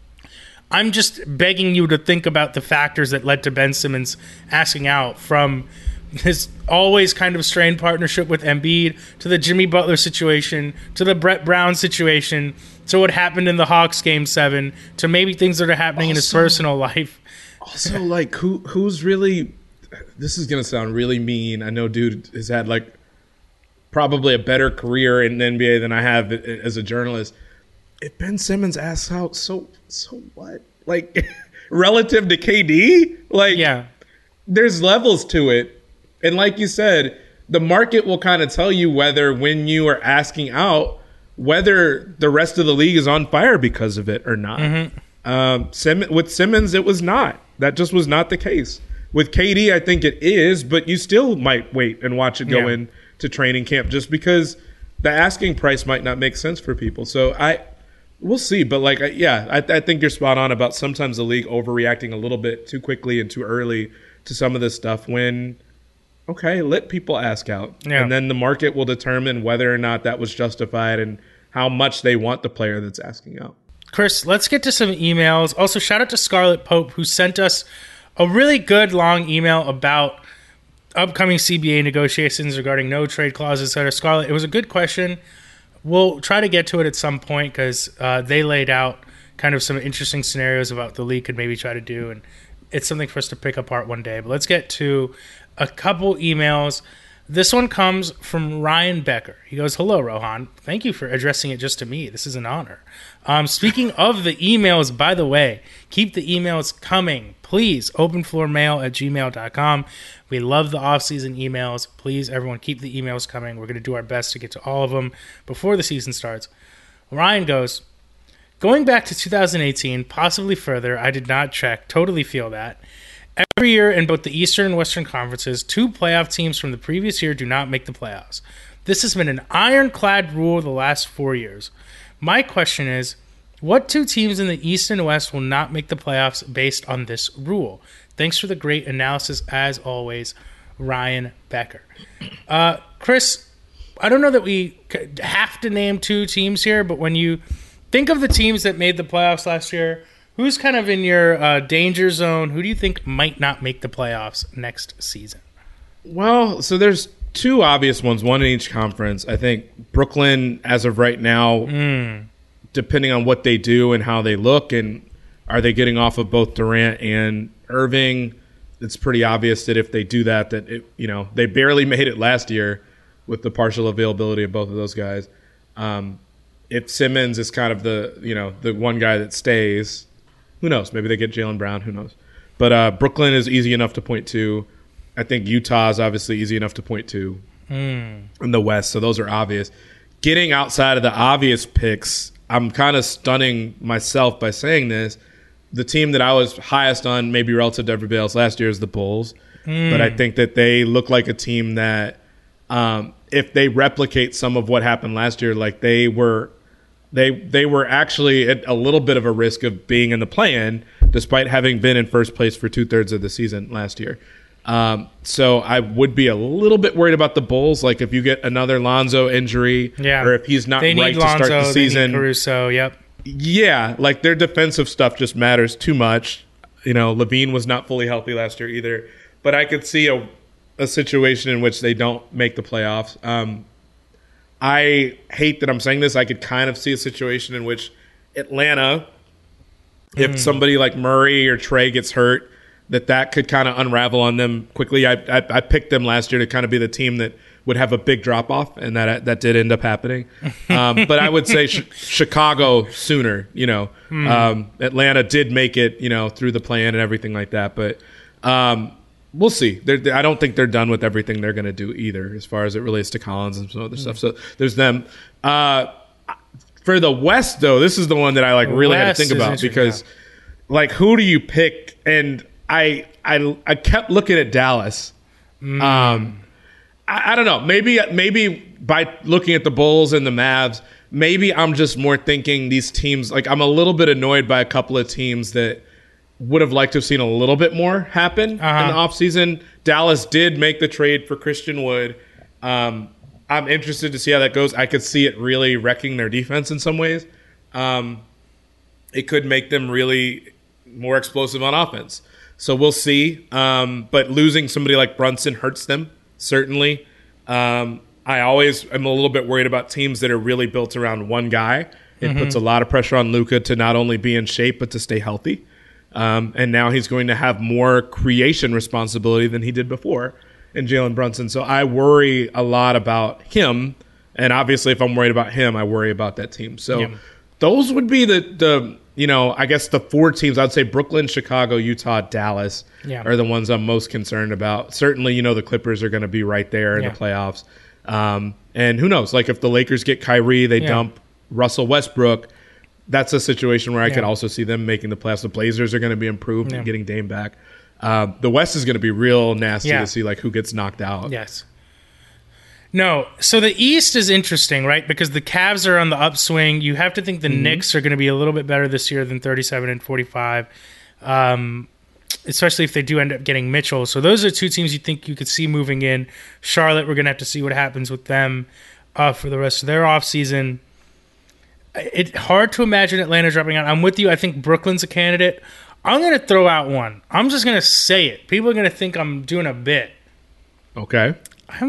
I'm just begging you to think about the factors that led to Ben Simmons asking out, from his always kind of strained partnership with Embiid to the Jimmy Butler situation to the Brett Brown situation to what happened in the Hawks Game 7 to maybe things that are happening in his personal life. Also, like, who's really... This is going to sound really mean. I know dude has had, like, probably a better career in the NBA than I have as a journalist. If Ben Simmons asks out, so what? Like, relative to KD? Like, there's levels to it. And like you said, the market will kind of tell you whether, when you are asking out, whether the rest of the league is on fire because of it or not. With Simmons, it was not. That just was not the case. With KD, I think it is, but you still might wait and watch it go into training camp just because the asking price might not make sense for people. So we'll see. But I think you're spot on about sometimes the league overreacting a little bit too quickly and too early to some of this stuff when, okay, let people ask out. Yeah. And then the market will determine whether or not that was justified and how much they want the player that's asking out. Chris, let's get to some emails. Also, shout out to Scarlett Pope, who sent us a really good long email about upcoming CBA negotiations regarding no trade clauses, etc. Scarlett, it was a good question. we'll try to get to it at some point because they laid out kind of some interesting scenarios about the league could maybe try to do, and it's something for us to pick apart one day. But let's get to a couple emails. This one comes from Ryan Becker. He goes, "Hello, Rohan. Thank you for addressing it just to me. This is an honor. Speaking of the emails, by the way, keep the emails coming. Please, openfloormail@gmail.com. We love the off-season emails. Please, everyone, keep the emails coming. We're going to do our best to get to all of them before the season starts." Ryan goes, "Going back to 2018, possibly further, I did not check. Totally feel that. Every year in both the Eastern and Western Conferences, 2 playoff teams from the previous year do not make the playoffs. This has been an ironclad rule the last 4 years. My question is, what 2 teams in the East and West will not make the playoffs based on this rule? Thanks for the great analysis, as always, Ryan Becker." Chris, I don't know that we have to name 2 teams here, but when you think of the teams that made the playoffs last year, who's kind of in your danger zone? Who do you think might not make the playoffs next season? Well, so there's 2 obvious ones, one in each conference. I think Brooklyn, as of right now, depending on what they do and how they look, and are they getting off of both Durant and Irving, it's pretty obvious that if they do that they barely made it last year with the partial availability of both of those guys. If Simmons is kind of the one guy that stays, who knows? Maybe they get Jaylen Brown. Who knows? But Brooklyn is easy enough to point to. I think Utah is obviously easy enough to point to in the West. So those are obvious. Getting outside of the obvious picks, I'm kind of stunning myself by saying this. The team that I was highest on, maybe relative to everybody else last year, is the Bulls. But I think that they look like a team that if they replicate some of what happened last year, like they were actually at a little bit of a risk of being in the play-in, despite having been in first place for 2/3 of the season last year. So I would be a little bit worried about the Bulls. Like if you get another Lonzo injury, or if he's not right to start the season. They need Caruso, yep. Yeah, like their defensive stuff just matters too much. Levine was not fully healthy last year either. But I could see a situation in which they don't make the playoffs. I hate that I'm saying this. I could kind of see a situation in which Atlanta, if somebody like Murray or Trey gets hurt, that could kind of unravel on them quickly. I picked them last year to kind of be the team that would have a big drop-off, and that did end up happening. But I would say Chicago sooner. Atlanta did make it, through the play-in and everything like that. But we'll see. I don't think they're done with everything they're going to do either as far as it relates to Collins and some other stuff. So there's them. For the West, though, this is the one that I really had to think about because, who do you pick? And I kept looking at Dallas. I don't know. Maybe by looking at the Bulls and the Mavs, maybe I'm just more thinking these teams. I'm a little bit annoyed by a couple of teams that would have liked to have seen a little bit more happen in the offseason. Dallas did make the trade for Christian Wood. I'm interested to see how that goes. I could see it really wrecking their defense in some ways. It could make them really more explosive on offense. So we'll see. But losing somebody like Brunson hurts them, certainly. I always am a little bit worried about teams that are really built around one guy. It puts a lot of pressure on Luka to not only be in shape, but to stay healthy. And now he's going to have more creation responsibility than he did before in Jalen Brunson. So I worry a lot about him. And obviously, if I'm worried about him, I worry about that team. So those would be the I guess the 4 teams. I'd say Brooklyn, Chicago, Utah, Dallas are the ones I'm most concerned about. Certainly, the Clippers are going to be right there in the playoffs. And who knows? If the Lakers get Kyrie, they dump Russell Westbrook. That's a situation where I could also see them making the playoffs. The Blazers are going to be improved and getting Dame back. The West is going to be real nasty to see who gets knocked out. Yes. No, so the East is interesting, right? Because the Cavs are on the upswing. You have to think the Knicks are going to be a little bit better this year than 37 and 45, especially if they do end up getting Mitchell. So those are 2 teams you think you could see moving in. Charlotte, we're going to have to see what happens with them for the rest of their offseason. It's hard to imagine Atlanta dropping out. I'm with you. I think Brooklyn's a candidate. I'm going to throw out one. I'm just going to say it. People are going to think I'm doing a bit. Okay.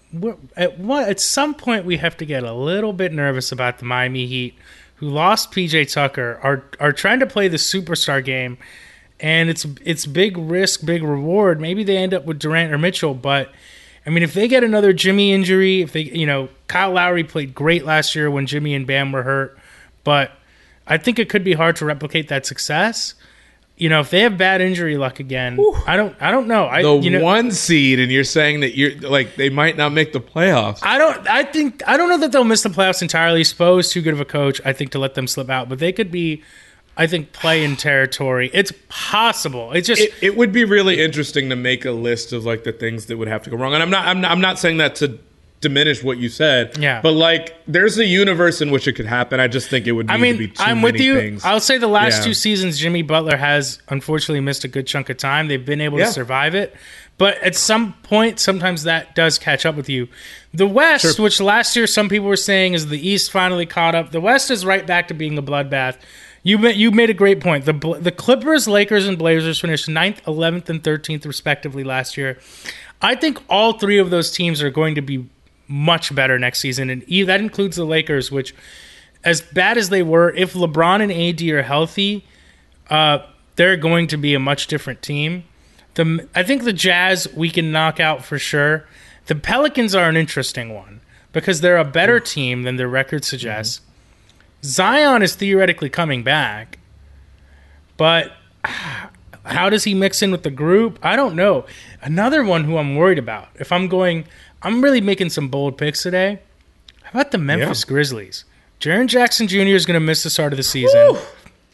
at some point we have to get a little bit nervous about the Miami Heat, who lost PJ Tucker, are trying to play the superstar game, and it's big risk, big reward. Maybe they end up with Durant or Mitchell, but I mean, if they get another Jimmy injury, if they, Kyle Lowry played great last year when Jimmy and Bam were hurt, but I think it could be hard to replicate that success. If they have bad injury luck again, I don't know. One seed, and you're saying that you're like they might not make the playoffs. I don't know that they'll miss the playoffs entirely. Spo's too good of a coach, I think, to let them slip out, but they could be, I think, play-in territory. It's possible. It's just it would be really interesting to make a list of like the things that would have to go wrong. And I'm not saying that to diminish what you said. Yeah. But like there's a universe in which it could happen. I just think it would need to be too I'm many with you. things. I'll say the last 2 seasons Jimmy Butler has unfortunately missed a good chunk of time. They've been able to survive it. But at some point, sometimes that does catch up with you. The West, which last year some people were saying is the East finally caught up, the West is right back to being a bloodbath. You made a great point. The Clippers, Lakers, and Blazers finished 9th, 11th, and 13th respectively last year. I think all 3 of those teams are going to be much better next season, and that includes the Lakers, which, as bad as they were, if LeBron and AD are healthy, they're going to be a much different team. I think the Jazz we can knock out for sure. The Pelicans are an interesting one because they're a better team than their record suggests. Zion is theoretically coming back, but how does he mix in with the group? I don't know. Another one who I'm worried about, I'm really making some bold picks today. How about the Memphis Grizzlies? Jaren Jackson Jr. is going to miss the start of the season. Woo!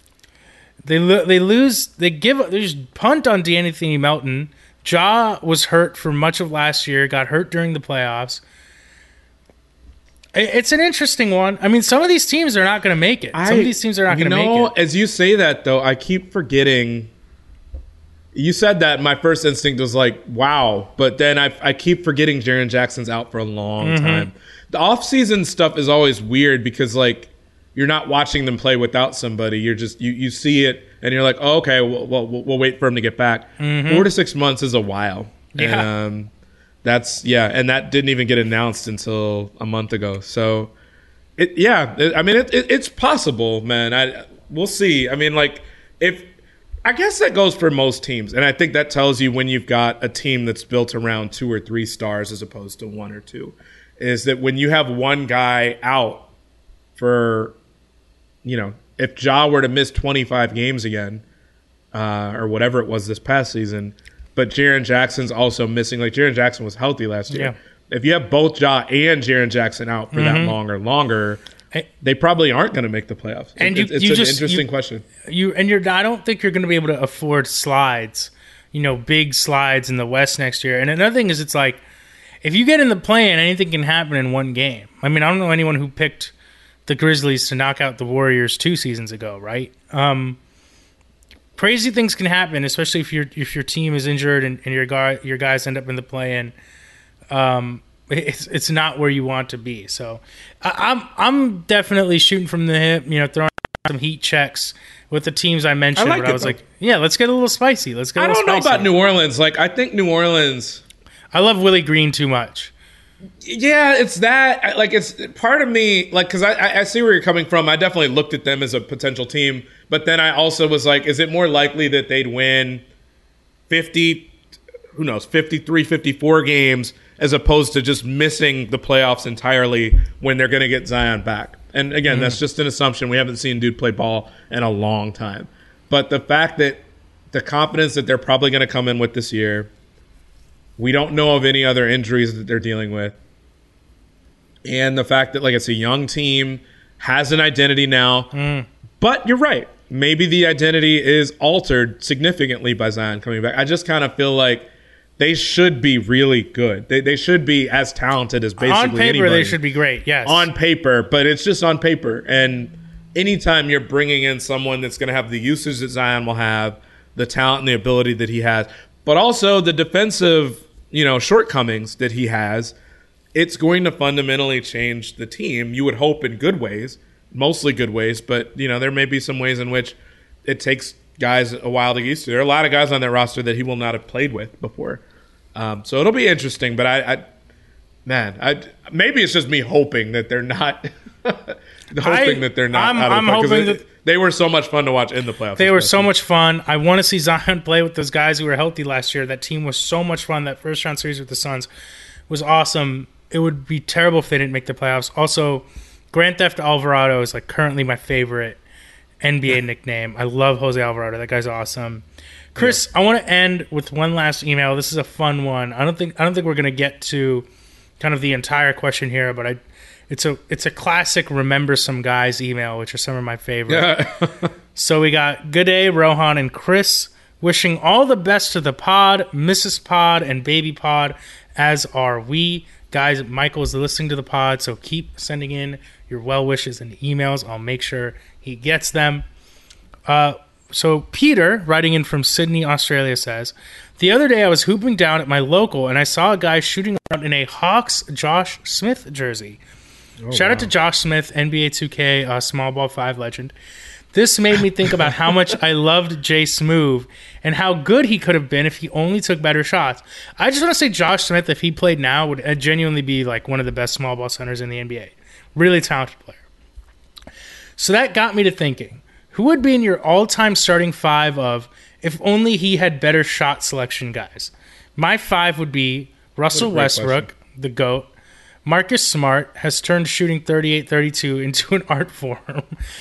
They just punt on D'Anthony Melton. Ja was hurt for much of last year, got hurt during the playoffs. It's an interesting one. I mean, some of these teams are not going to make it. Some of these teams are not going to make it. As you say that, though, I keep forgetting. You said that, my first instinct was like, wow. But then I keep forgetting Jaren Jackson's out for a long time. The offseason stuff is always weird because, like, you're not watching them play without somebody. You're just you see it, and you're like, oh, okay, we'll wait for him to get back. 4 to 6 months is a while. Yeah. And, and that didn't even get announced until a month ago. So, it's possible, man. We'll see. I mean, like, I guess that goes for most teams, and I think that tells you when you've got a team that's built around 2 or 3 stars as opposed to 1 or 2, is that when you have one guy out for, if Ja were to miss 25 games again, or whatever it was this past season, but Jaren Jackson's also missing. Like, Jaren Jackson was healthy last year. Yeah. If you have both Ja and Jaren Jackson out for that long or longer, they probably aren't going to make the playoffs. And it's an interesting question. I don't think you're going to be able to afford slides, big slides in the West next year. And another thing is, it's like, if you get in the play-in, anything can happen in one game. I mean, I don't know anyone who picked the Grizzlies to knock out the Warriors 2 seasons ago, right? Crazy things can happen, especially if your team is injured and your guys end up in the play-in. It's not where you want to be. So I'm definitely shooting from the hip, throwing some heat checks with the teams I mentioned. I was like, let's get a little spicy. Let's get. I don't know about New Orleans. Like, I think New Orleans. I love Willie Green too much. Yeah, it's that. Like, it's part of me, like, because I see where you're coming from. I definitely looked at them as a potential team, but then I also was like, is it more likely that they'd win 53, 54 games as opposed to just missing the playoffs entirely when they're going to get Zion back? And again, that's just an assumption. We haven't seen dude play ball in a long time. But the fact that the confidence that they're probably going to come in with this year, we don't know of any other injuries that they're dealing with. And the fact that, like, it's a young team, has an identity now. But you're right. Maybe the identity is altered significantly by Zion coming back. I just kind of feel like they should be really good. They should be as talented as basically anybody. On paper, they should be great, yes. On paper, but it's just on paper. And anytime you're bringing in someone that's going to have the usage that Zion will have, the talent and the ability that he has, but also the defensive, shortcomings that he has, it's going to fundamentally change the team. You would hope in good ways, mostly good ways, but there may be some ways in which it takes guys a while to get used to. There are a lot of guys on that roster that he will not have played with before. So it'll be interesting, but man, maybe it's just me hoping that they're not. I'm hoping that they were so much fun to watch in the playoffs. They were so much fun. I want to see Zion play with those guys who were healthy last year. That team was so much fun. That first round series with the Suns was awesome. It would be terrible if they didn't make the playoffs. Also, Grand Theft Alvarado is like currently my favorite NBA nickname. I love Jose Alvarado. That guy's awesome. Chris, I want to end with one last email. This is a fun one. I don't think we're going to get to kind of the entire question here, but it's a classic remember some guys email, which are some of my favorite. Yeah. So we got good day, Rohan and Chris, wishing all the best to the pod, Mrs. Pod, and Baby Pod, as are we. Guys, Michael is listening to the pod, so keep sending in your well wishes and emails. I'll make sure he gets them. So Peter, writing in from Sydney, Australia, says, the other day I was hooping down at my local, and I saw a guy shooting around in a Hawks Josh Smith jersey. Shout out to Josh Smith, NBA 2K Small Ball 5 legend. This made me think about how much I loved Jay Smoove and how good he could have been if he only took better shots. I just want to say Josh Smith, if he played now, would genuinely be like one of the best small ball centers in the NBA. Really talented player. So that got me to thinking, who would be in your all-time starting five of if only he had better shot selection guys? My five would be Russell Westbrook, the GOAT. Marcus Smart has turned shooting 38-32 into an art form.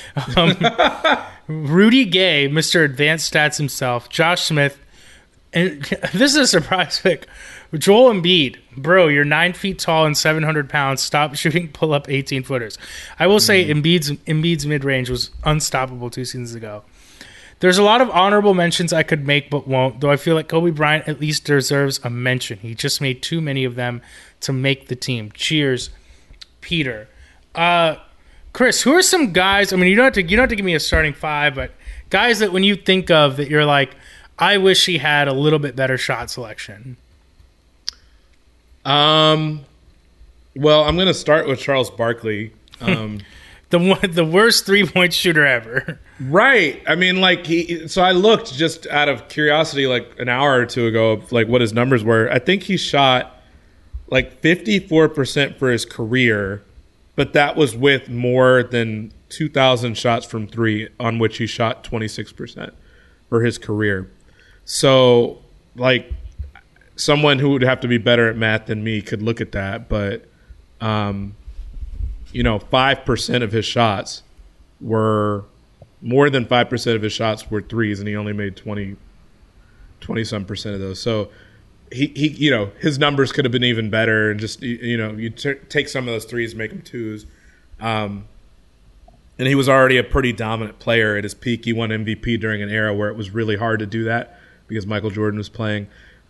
Rudy Gay, Mr. Advanced Stats himself. Josh Smith. And this is a surprise pick. Joel Embiid. Bro, you're 9 feet tall and 700 pounds. Stop shooting pull-up 18-footers. I will say Embiid's mid-range was unstoppable 2 seasons ago. There's a lot of honorable mentions I could make but won't, though I feel like Kobe Bryant at least deserves a mention. He just made too many of them to make the team. Cheers, Peter. Chris, who are some guys, I mean, you don't have to give me a starting five, but guys that when you think of that you're like, I wish he had a little bit better shot selection. Well, I'm going to start with Charles Barkley. The worst 3-point shooter ever. Right. I mean, like, so I looked just out of curiosity like an hour or two ago of like what his numbers were. I think he shot like 54% for his career, but that was with more than 2,000 shots from three, on which he shot 26% for his career. So, like, someone who would have to be better at math than me could look at that, but 5% of his shots were more than 5% of his shots were threes, and he only made 20-some percent of those. So he his numbers could have been even better, and just you take some of those threes, make them twos. And he was already a pretty dominant player at his peak. He won MVP during an era where it was really hard to do that because Michael Jordan was playing.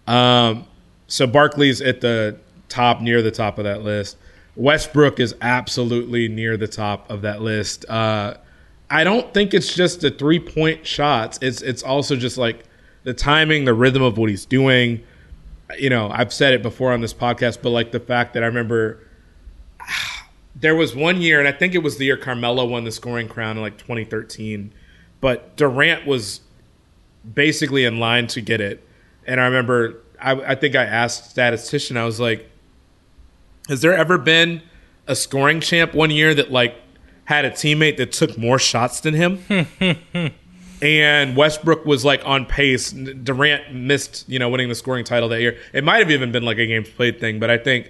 So Barkley's at the top, near the top of that list. Westbrook is absolutely near the top of that list. I don't think it's just the 3-point shots. It's also just like the timing, the rhythm of what he's doing. I've said it before on this podcast, but like the fact that I remember there was one year, and I think it was the year Carmelo won the scoring crown in like 2013, but Durant was basically in line to get it. And I remember, I think I asked statistician, I was like, has there ever been a scoring champ one year that like had a teammate that took more shots than him? And Westbrook was like on pace. Durant missed, winning the scoring title that year. It might have even been like a games played thing, but I think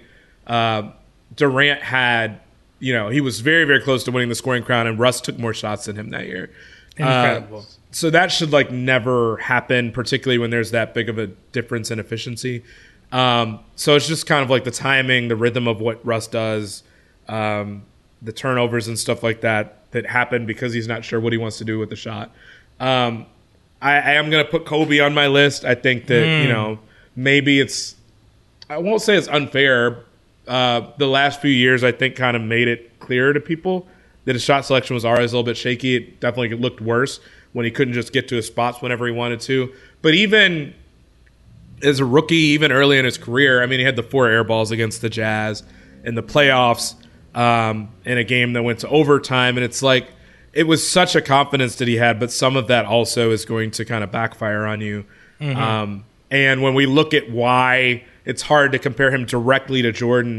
Durant had, he was very, very close to winning the scoring crown, and Russ took more shots than him that year. Incredible. So that should like never happen, particularly when there's that big of a difference in efficiency. So it's just kind of like the timing, the rhythm of what Russ does, the turnovers and stuff like that happen because he's not sure what he wants to do with the shot. I am going to put Kobe on my list. I think that, maybe I won't say it's unfair. The last few years, I think, kind of made it clear to people that his shot selection was always a little bit shaky. It definitely looked worse when he couldn't just get to his spots whenever he wanted to. But even as a rookie, even early in his career, I mean, he had the 4 air balls against the Jazz in the playoffs in a game that went to overtime. And it's like, it was such a confidence that he had, but some of that also is going to kind of backfire on you. Mm-hmm. And when we look at why it's hard to compare him directly to Jordan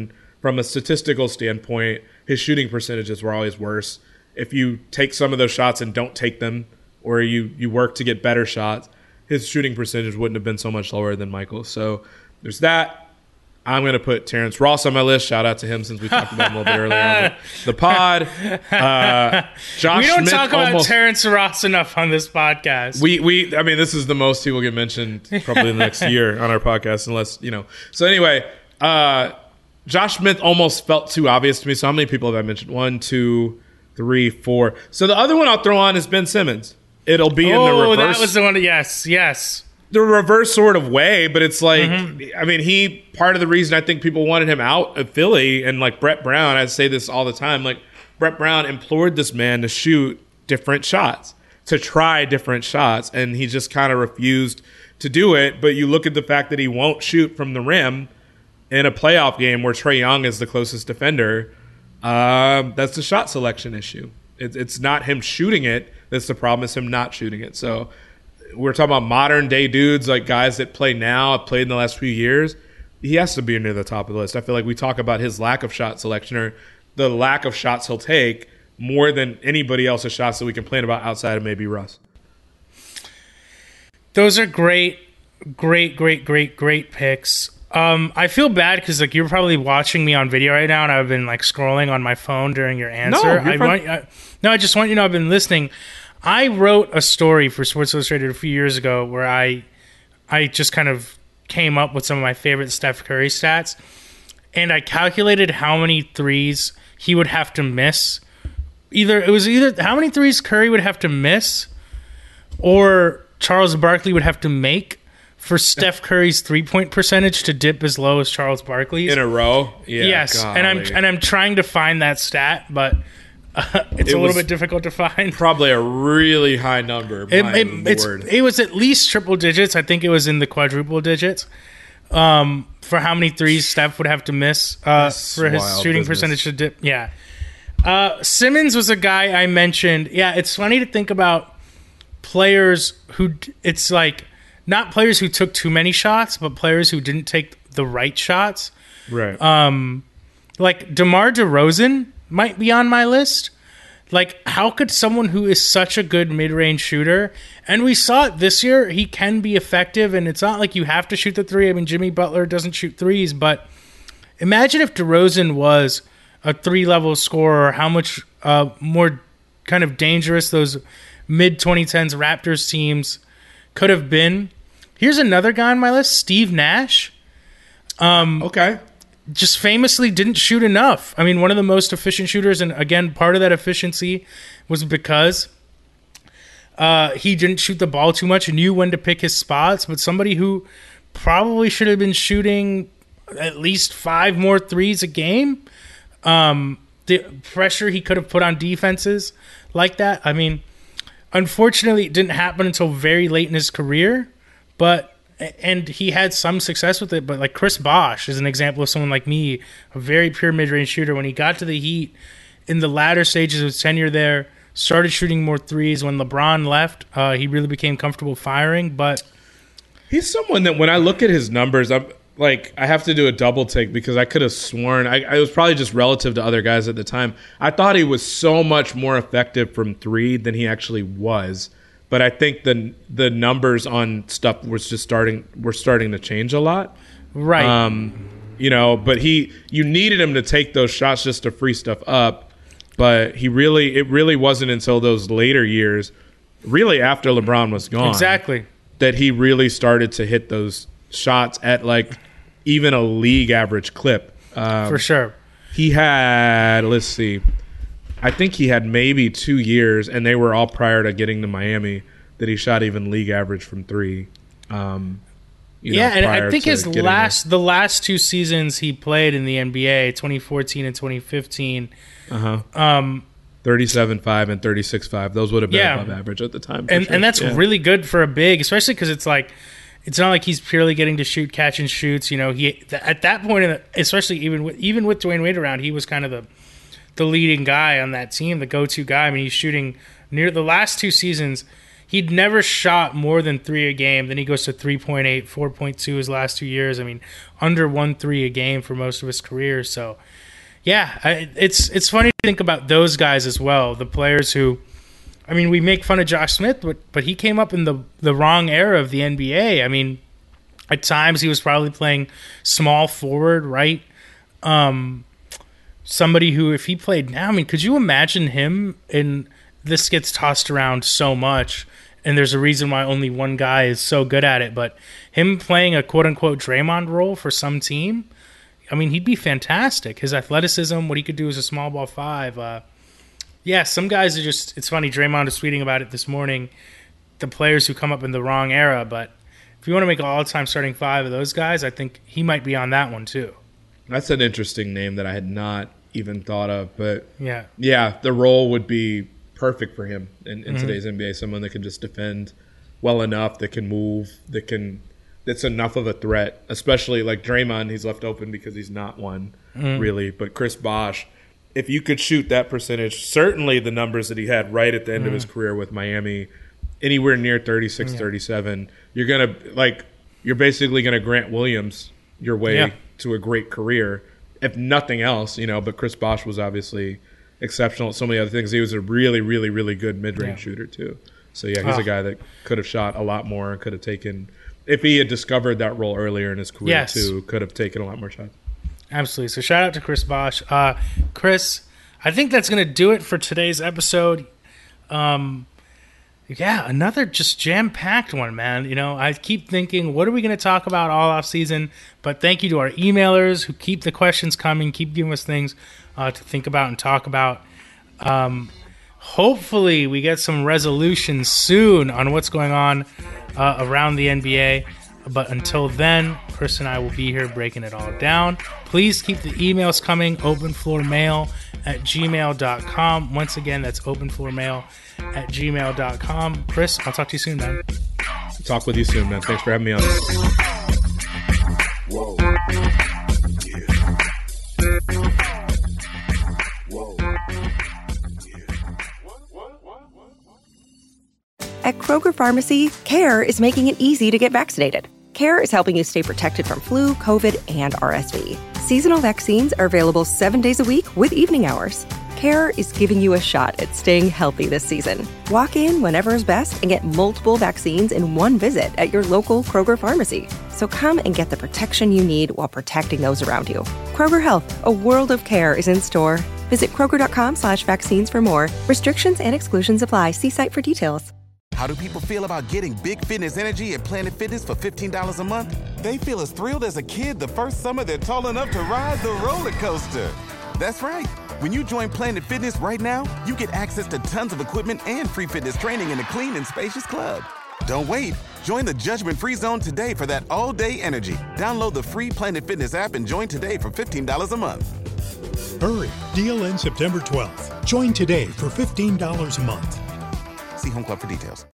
from a statistical standpoint, his shooting percentages were always worse. If you take some of those shots and don't take them, or you work to get better shots, his shooting percentage wouldn't have been so much lower than Michael. So there's that. I'm going to put Terrence Ross on my list. Shout out to him since we talked about him a little bit earlier on the pod. Josh we don't Smith talk about Terrence Ross enough on this podcast. I mean, this is the most he will get mentioned probably in the next year on our podcast, unless, So anyway, Josh Smith almost felt too obvious to me. So how many people have I mentioned? 1, 2, 3, 4. So the other one I'll throw on is Ben Simmons. It'll be in the reverse. Oh, that was the one. Yes. The reverse sort of way, but it's like, I mean, part of the reason I think people wanted him out of Philly, and like Brett Brown, I say this all the time, like Brett Brown implored this man to shoot different shots, to try different shots, and he just kind of refused to do it. But you look at the fact that he won't shoot from the rim in a playoff game where Trae Young is the closest defender, that's the shot selection issue. It's not him shooting it that's the problem, it's him not shooting it. So we're talking about modern day dudes, like guys that play now, have played in the last few years. He has to be near the top of the list. I feel like we talk about his lack of shot selection, or the lack of shots he'll take, more than anybody else's shots that we complain about outside of maybe Russ. Those are great picks. I feel bad because like you're probably watching me on video right now, and I've been like scrolling on my phone during your answer. I just want you to know I've been listening. I wrote a story for Sports Illustrated a few years ago where I just kind of came up with some of my favorite Steph Curry stats, and I calculated how many threes he would have to miss. Either how many threes Curry would have to miss, or Charles Barkley would have to make for Steph Curry's 3-point percentage to dip as low as Charles Barkley's in a row. Yeah, yes, golly. and I'm trying to find that stat, but it's a little bit difficult to find. Probably a really high number. It was at least triple digits. I think it was in the quadruple digits for how many threes Steph would have to miss for his shooting percentage to dip. Yeah. Simmons was a guy I mentioned. Yeah, it's funny to think about players who it's like not players who took too many shots, but players who didn't take the right shots. Right. Like DeMar DeRozan might be on my list. Like, how could someone who is such a good mid-range shooter, and we saw it this year, he can be effective, and it's not like you have to shoot the three. I mean, Jimmy Butler doesn't shoot threes, but imagine if DeRozan was a three-level scorer, how much more kind of dangerous those mid-2010s Raptors teams could have been. Here's another guy on my list, Steve Nash. Okay. Just famously didn't shoot enough. I mean, one of the most efficient shooters, and again, part of that efficiency was because he didn't shoot the ball too much and knew when to pick his spots, but somebody who probably should have been shooting at least 5 more threes a game. The pressure he could have put on defenses like that. I mean, unfortunately, it didn't happen until very late in his career, and he had some success with it, but like Chris Bosh is an example of someone like me, a very pure mid-range shooter. When he got to the Heat in the latter stages of his tenure there, started shooting more threes. When LeBron left, he really became comfortable firing. But he's someone that when I look at his numbers, I have to do a double take because I could have sworn I was probably just relative to other guys at the time. I thought he was so much more effective from three than he actually was. But I think the numbers on stuff were starting to change a lot. Right. But you needed him to take those shots just to free stuff up. But it really wasn't until those later years, really after LeBron was gone. Exactly. That he really started to hit those shots at like even a league average clip. For sure. He had, let's see, I think he had maybe 2 years, and they were all prior to getting to Miami, that he shot even league average from three. And I think the last 2 seasons he played in the NBA, 2014 and 2015. 37.5 and 36.5. Those would have been above average at the time. And that's really good for a big, especially because it's like, it's not like he's purely getting to shoot catch and shoots. You know, he at that point, especially even with Dwayne Wade around, he was kind of the leading guy on that team, the go-to guy. I mean, he's shooting near the last 2 seasons. he'd never shot more than 3 a game. Then he goes to 3.8, 4.2 his last 2 years. I mean, under 1.3 a game for most of his career. So, yeah, it's funny to think about those guys as well. The players who, I mean, we make fun of Josh Smith, but he came up in the wrong era of the NBA. I mean, at times he was probably playing small forward, right? Somebody who, if he played now, I mean, could you imagine him? And this gets tossed around so much, and there's a reason why only one guy is so good at it, but him playing a quote-unquote Draymond role for some team, I mean, he'd be fantastic. His athleticism, what he could do as a small ball 5. Yeah, some guys are just, it's funny, Draymond was tweeting about it this morning, the players who come up in the wrong era, but if you want to make an all-time starting 5 of those guys, I think he might be on that one too. That's an interesting name that I had not even thought of, but yeah, the role would be perfect for him in today's NBA. Someone that can just defend well enough, that can move, that's enough of a threat. Especially like Draymond, he's left open because he's not one really. But Chris Bosh, if you could shoot that percentage, certainly the numbers that he had right at the end of his career with Miami, anywhere near 36, 37, you're basically gonna Grant Williams your way to a great career, if nothing else, but Chris Bosh was obviously exceptional at so many other things. He was a really, really, really good mid-range shooter too. So he's a guy that could have shot a lot more and could have taken, if he had discovered that role earlier in his career too, could have taken a lot more shots. Absolutely. So shout out to Chris Bosh. Chris, I think that's going to do it for today's episode. Another just jam-packed one, man. I keep thinking, what are we going to talk about all off season? But thank you to our emailers who keep the questions coming, keep giving us things to think about and talk about. Hopefully we get some resolution soon on what's going on around the NBA. But until then, Chris and I will be here breaking it all down. Please keep the emails coming, openfloormail@gmail.com. Once again, that's openfloormail@gmail.com. Chris, I'll talk to you soon, man. Talk with you soon, man. Thanks for having me on. Whoa. At Kroger Pharmacy, CARE is making it easy to get vaccinated. CARE is helping you stay protected from flu, COVID, and RSV. Seasonal vaccines are available 7 days a week with evening hours. CARE is giving you a shot at staying healthy this season. Walk in whenever is best and get multiple vaccines in one visit at your local Kroger Pharmacy. So come and get the protection you need while protecting those around you. Kroger Health, a world of care is in store. Visit Kroger.com/vaccines for more. Restrictions and exclusions apply. See site for details. How do people feel about getting big fitness energy at Planet Fitness for $15 a month? They feel as thrilled as a kid the first summer they're tall enough to ride the roller coaster. That's right. When you join Planet Fitness right now, you get access to tons of equipment and free fitness training in a clean and spacious club. Don't wait. Join the judgment-free zone today for that all-day energy. Download the free Planet Fitness app and join today for $15 a month. Hurry. Deal ends September 12th. Join today for $15 a month. See Home Club for details.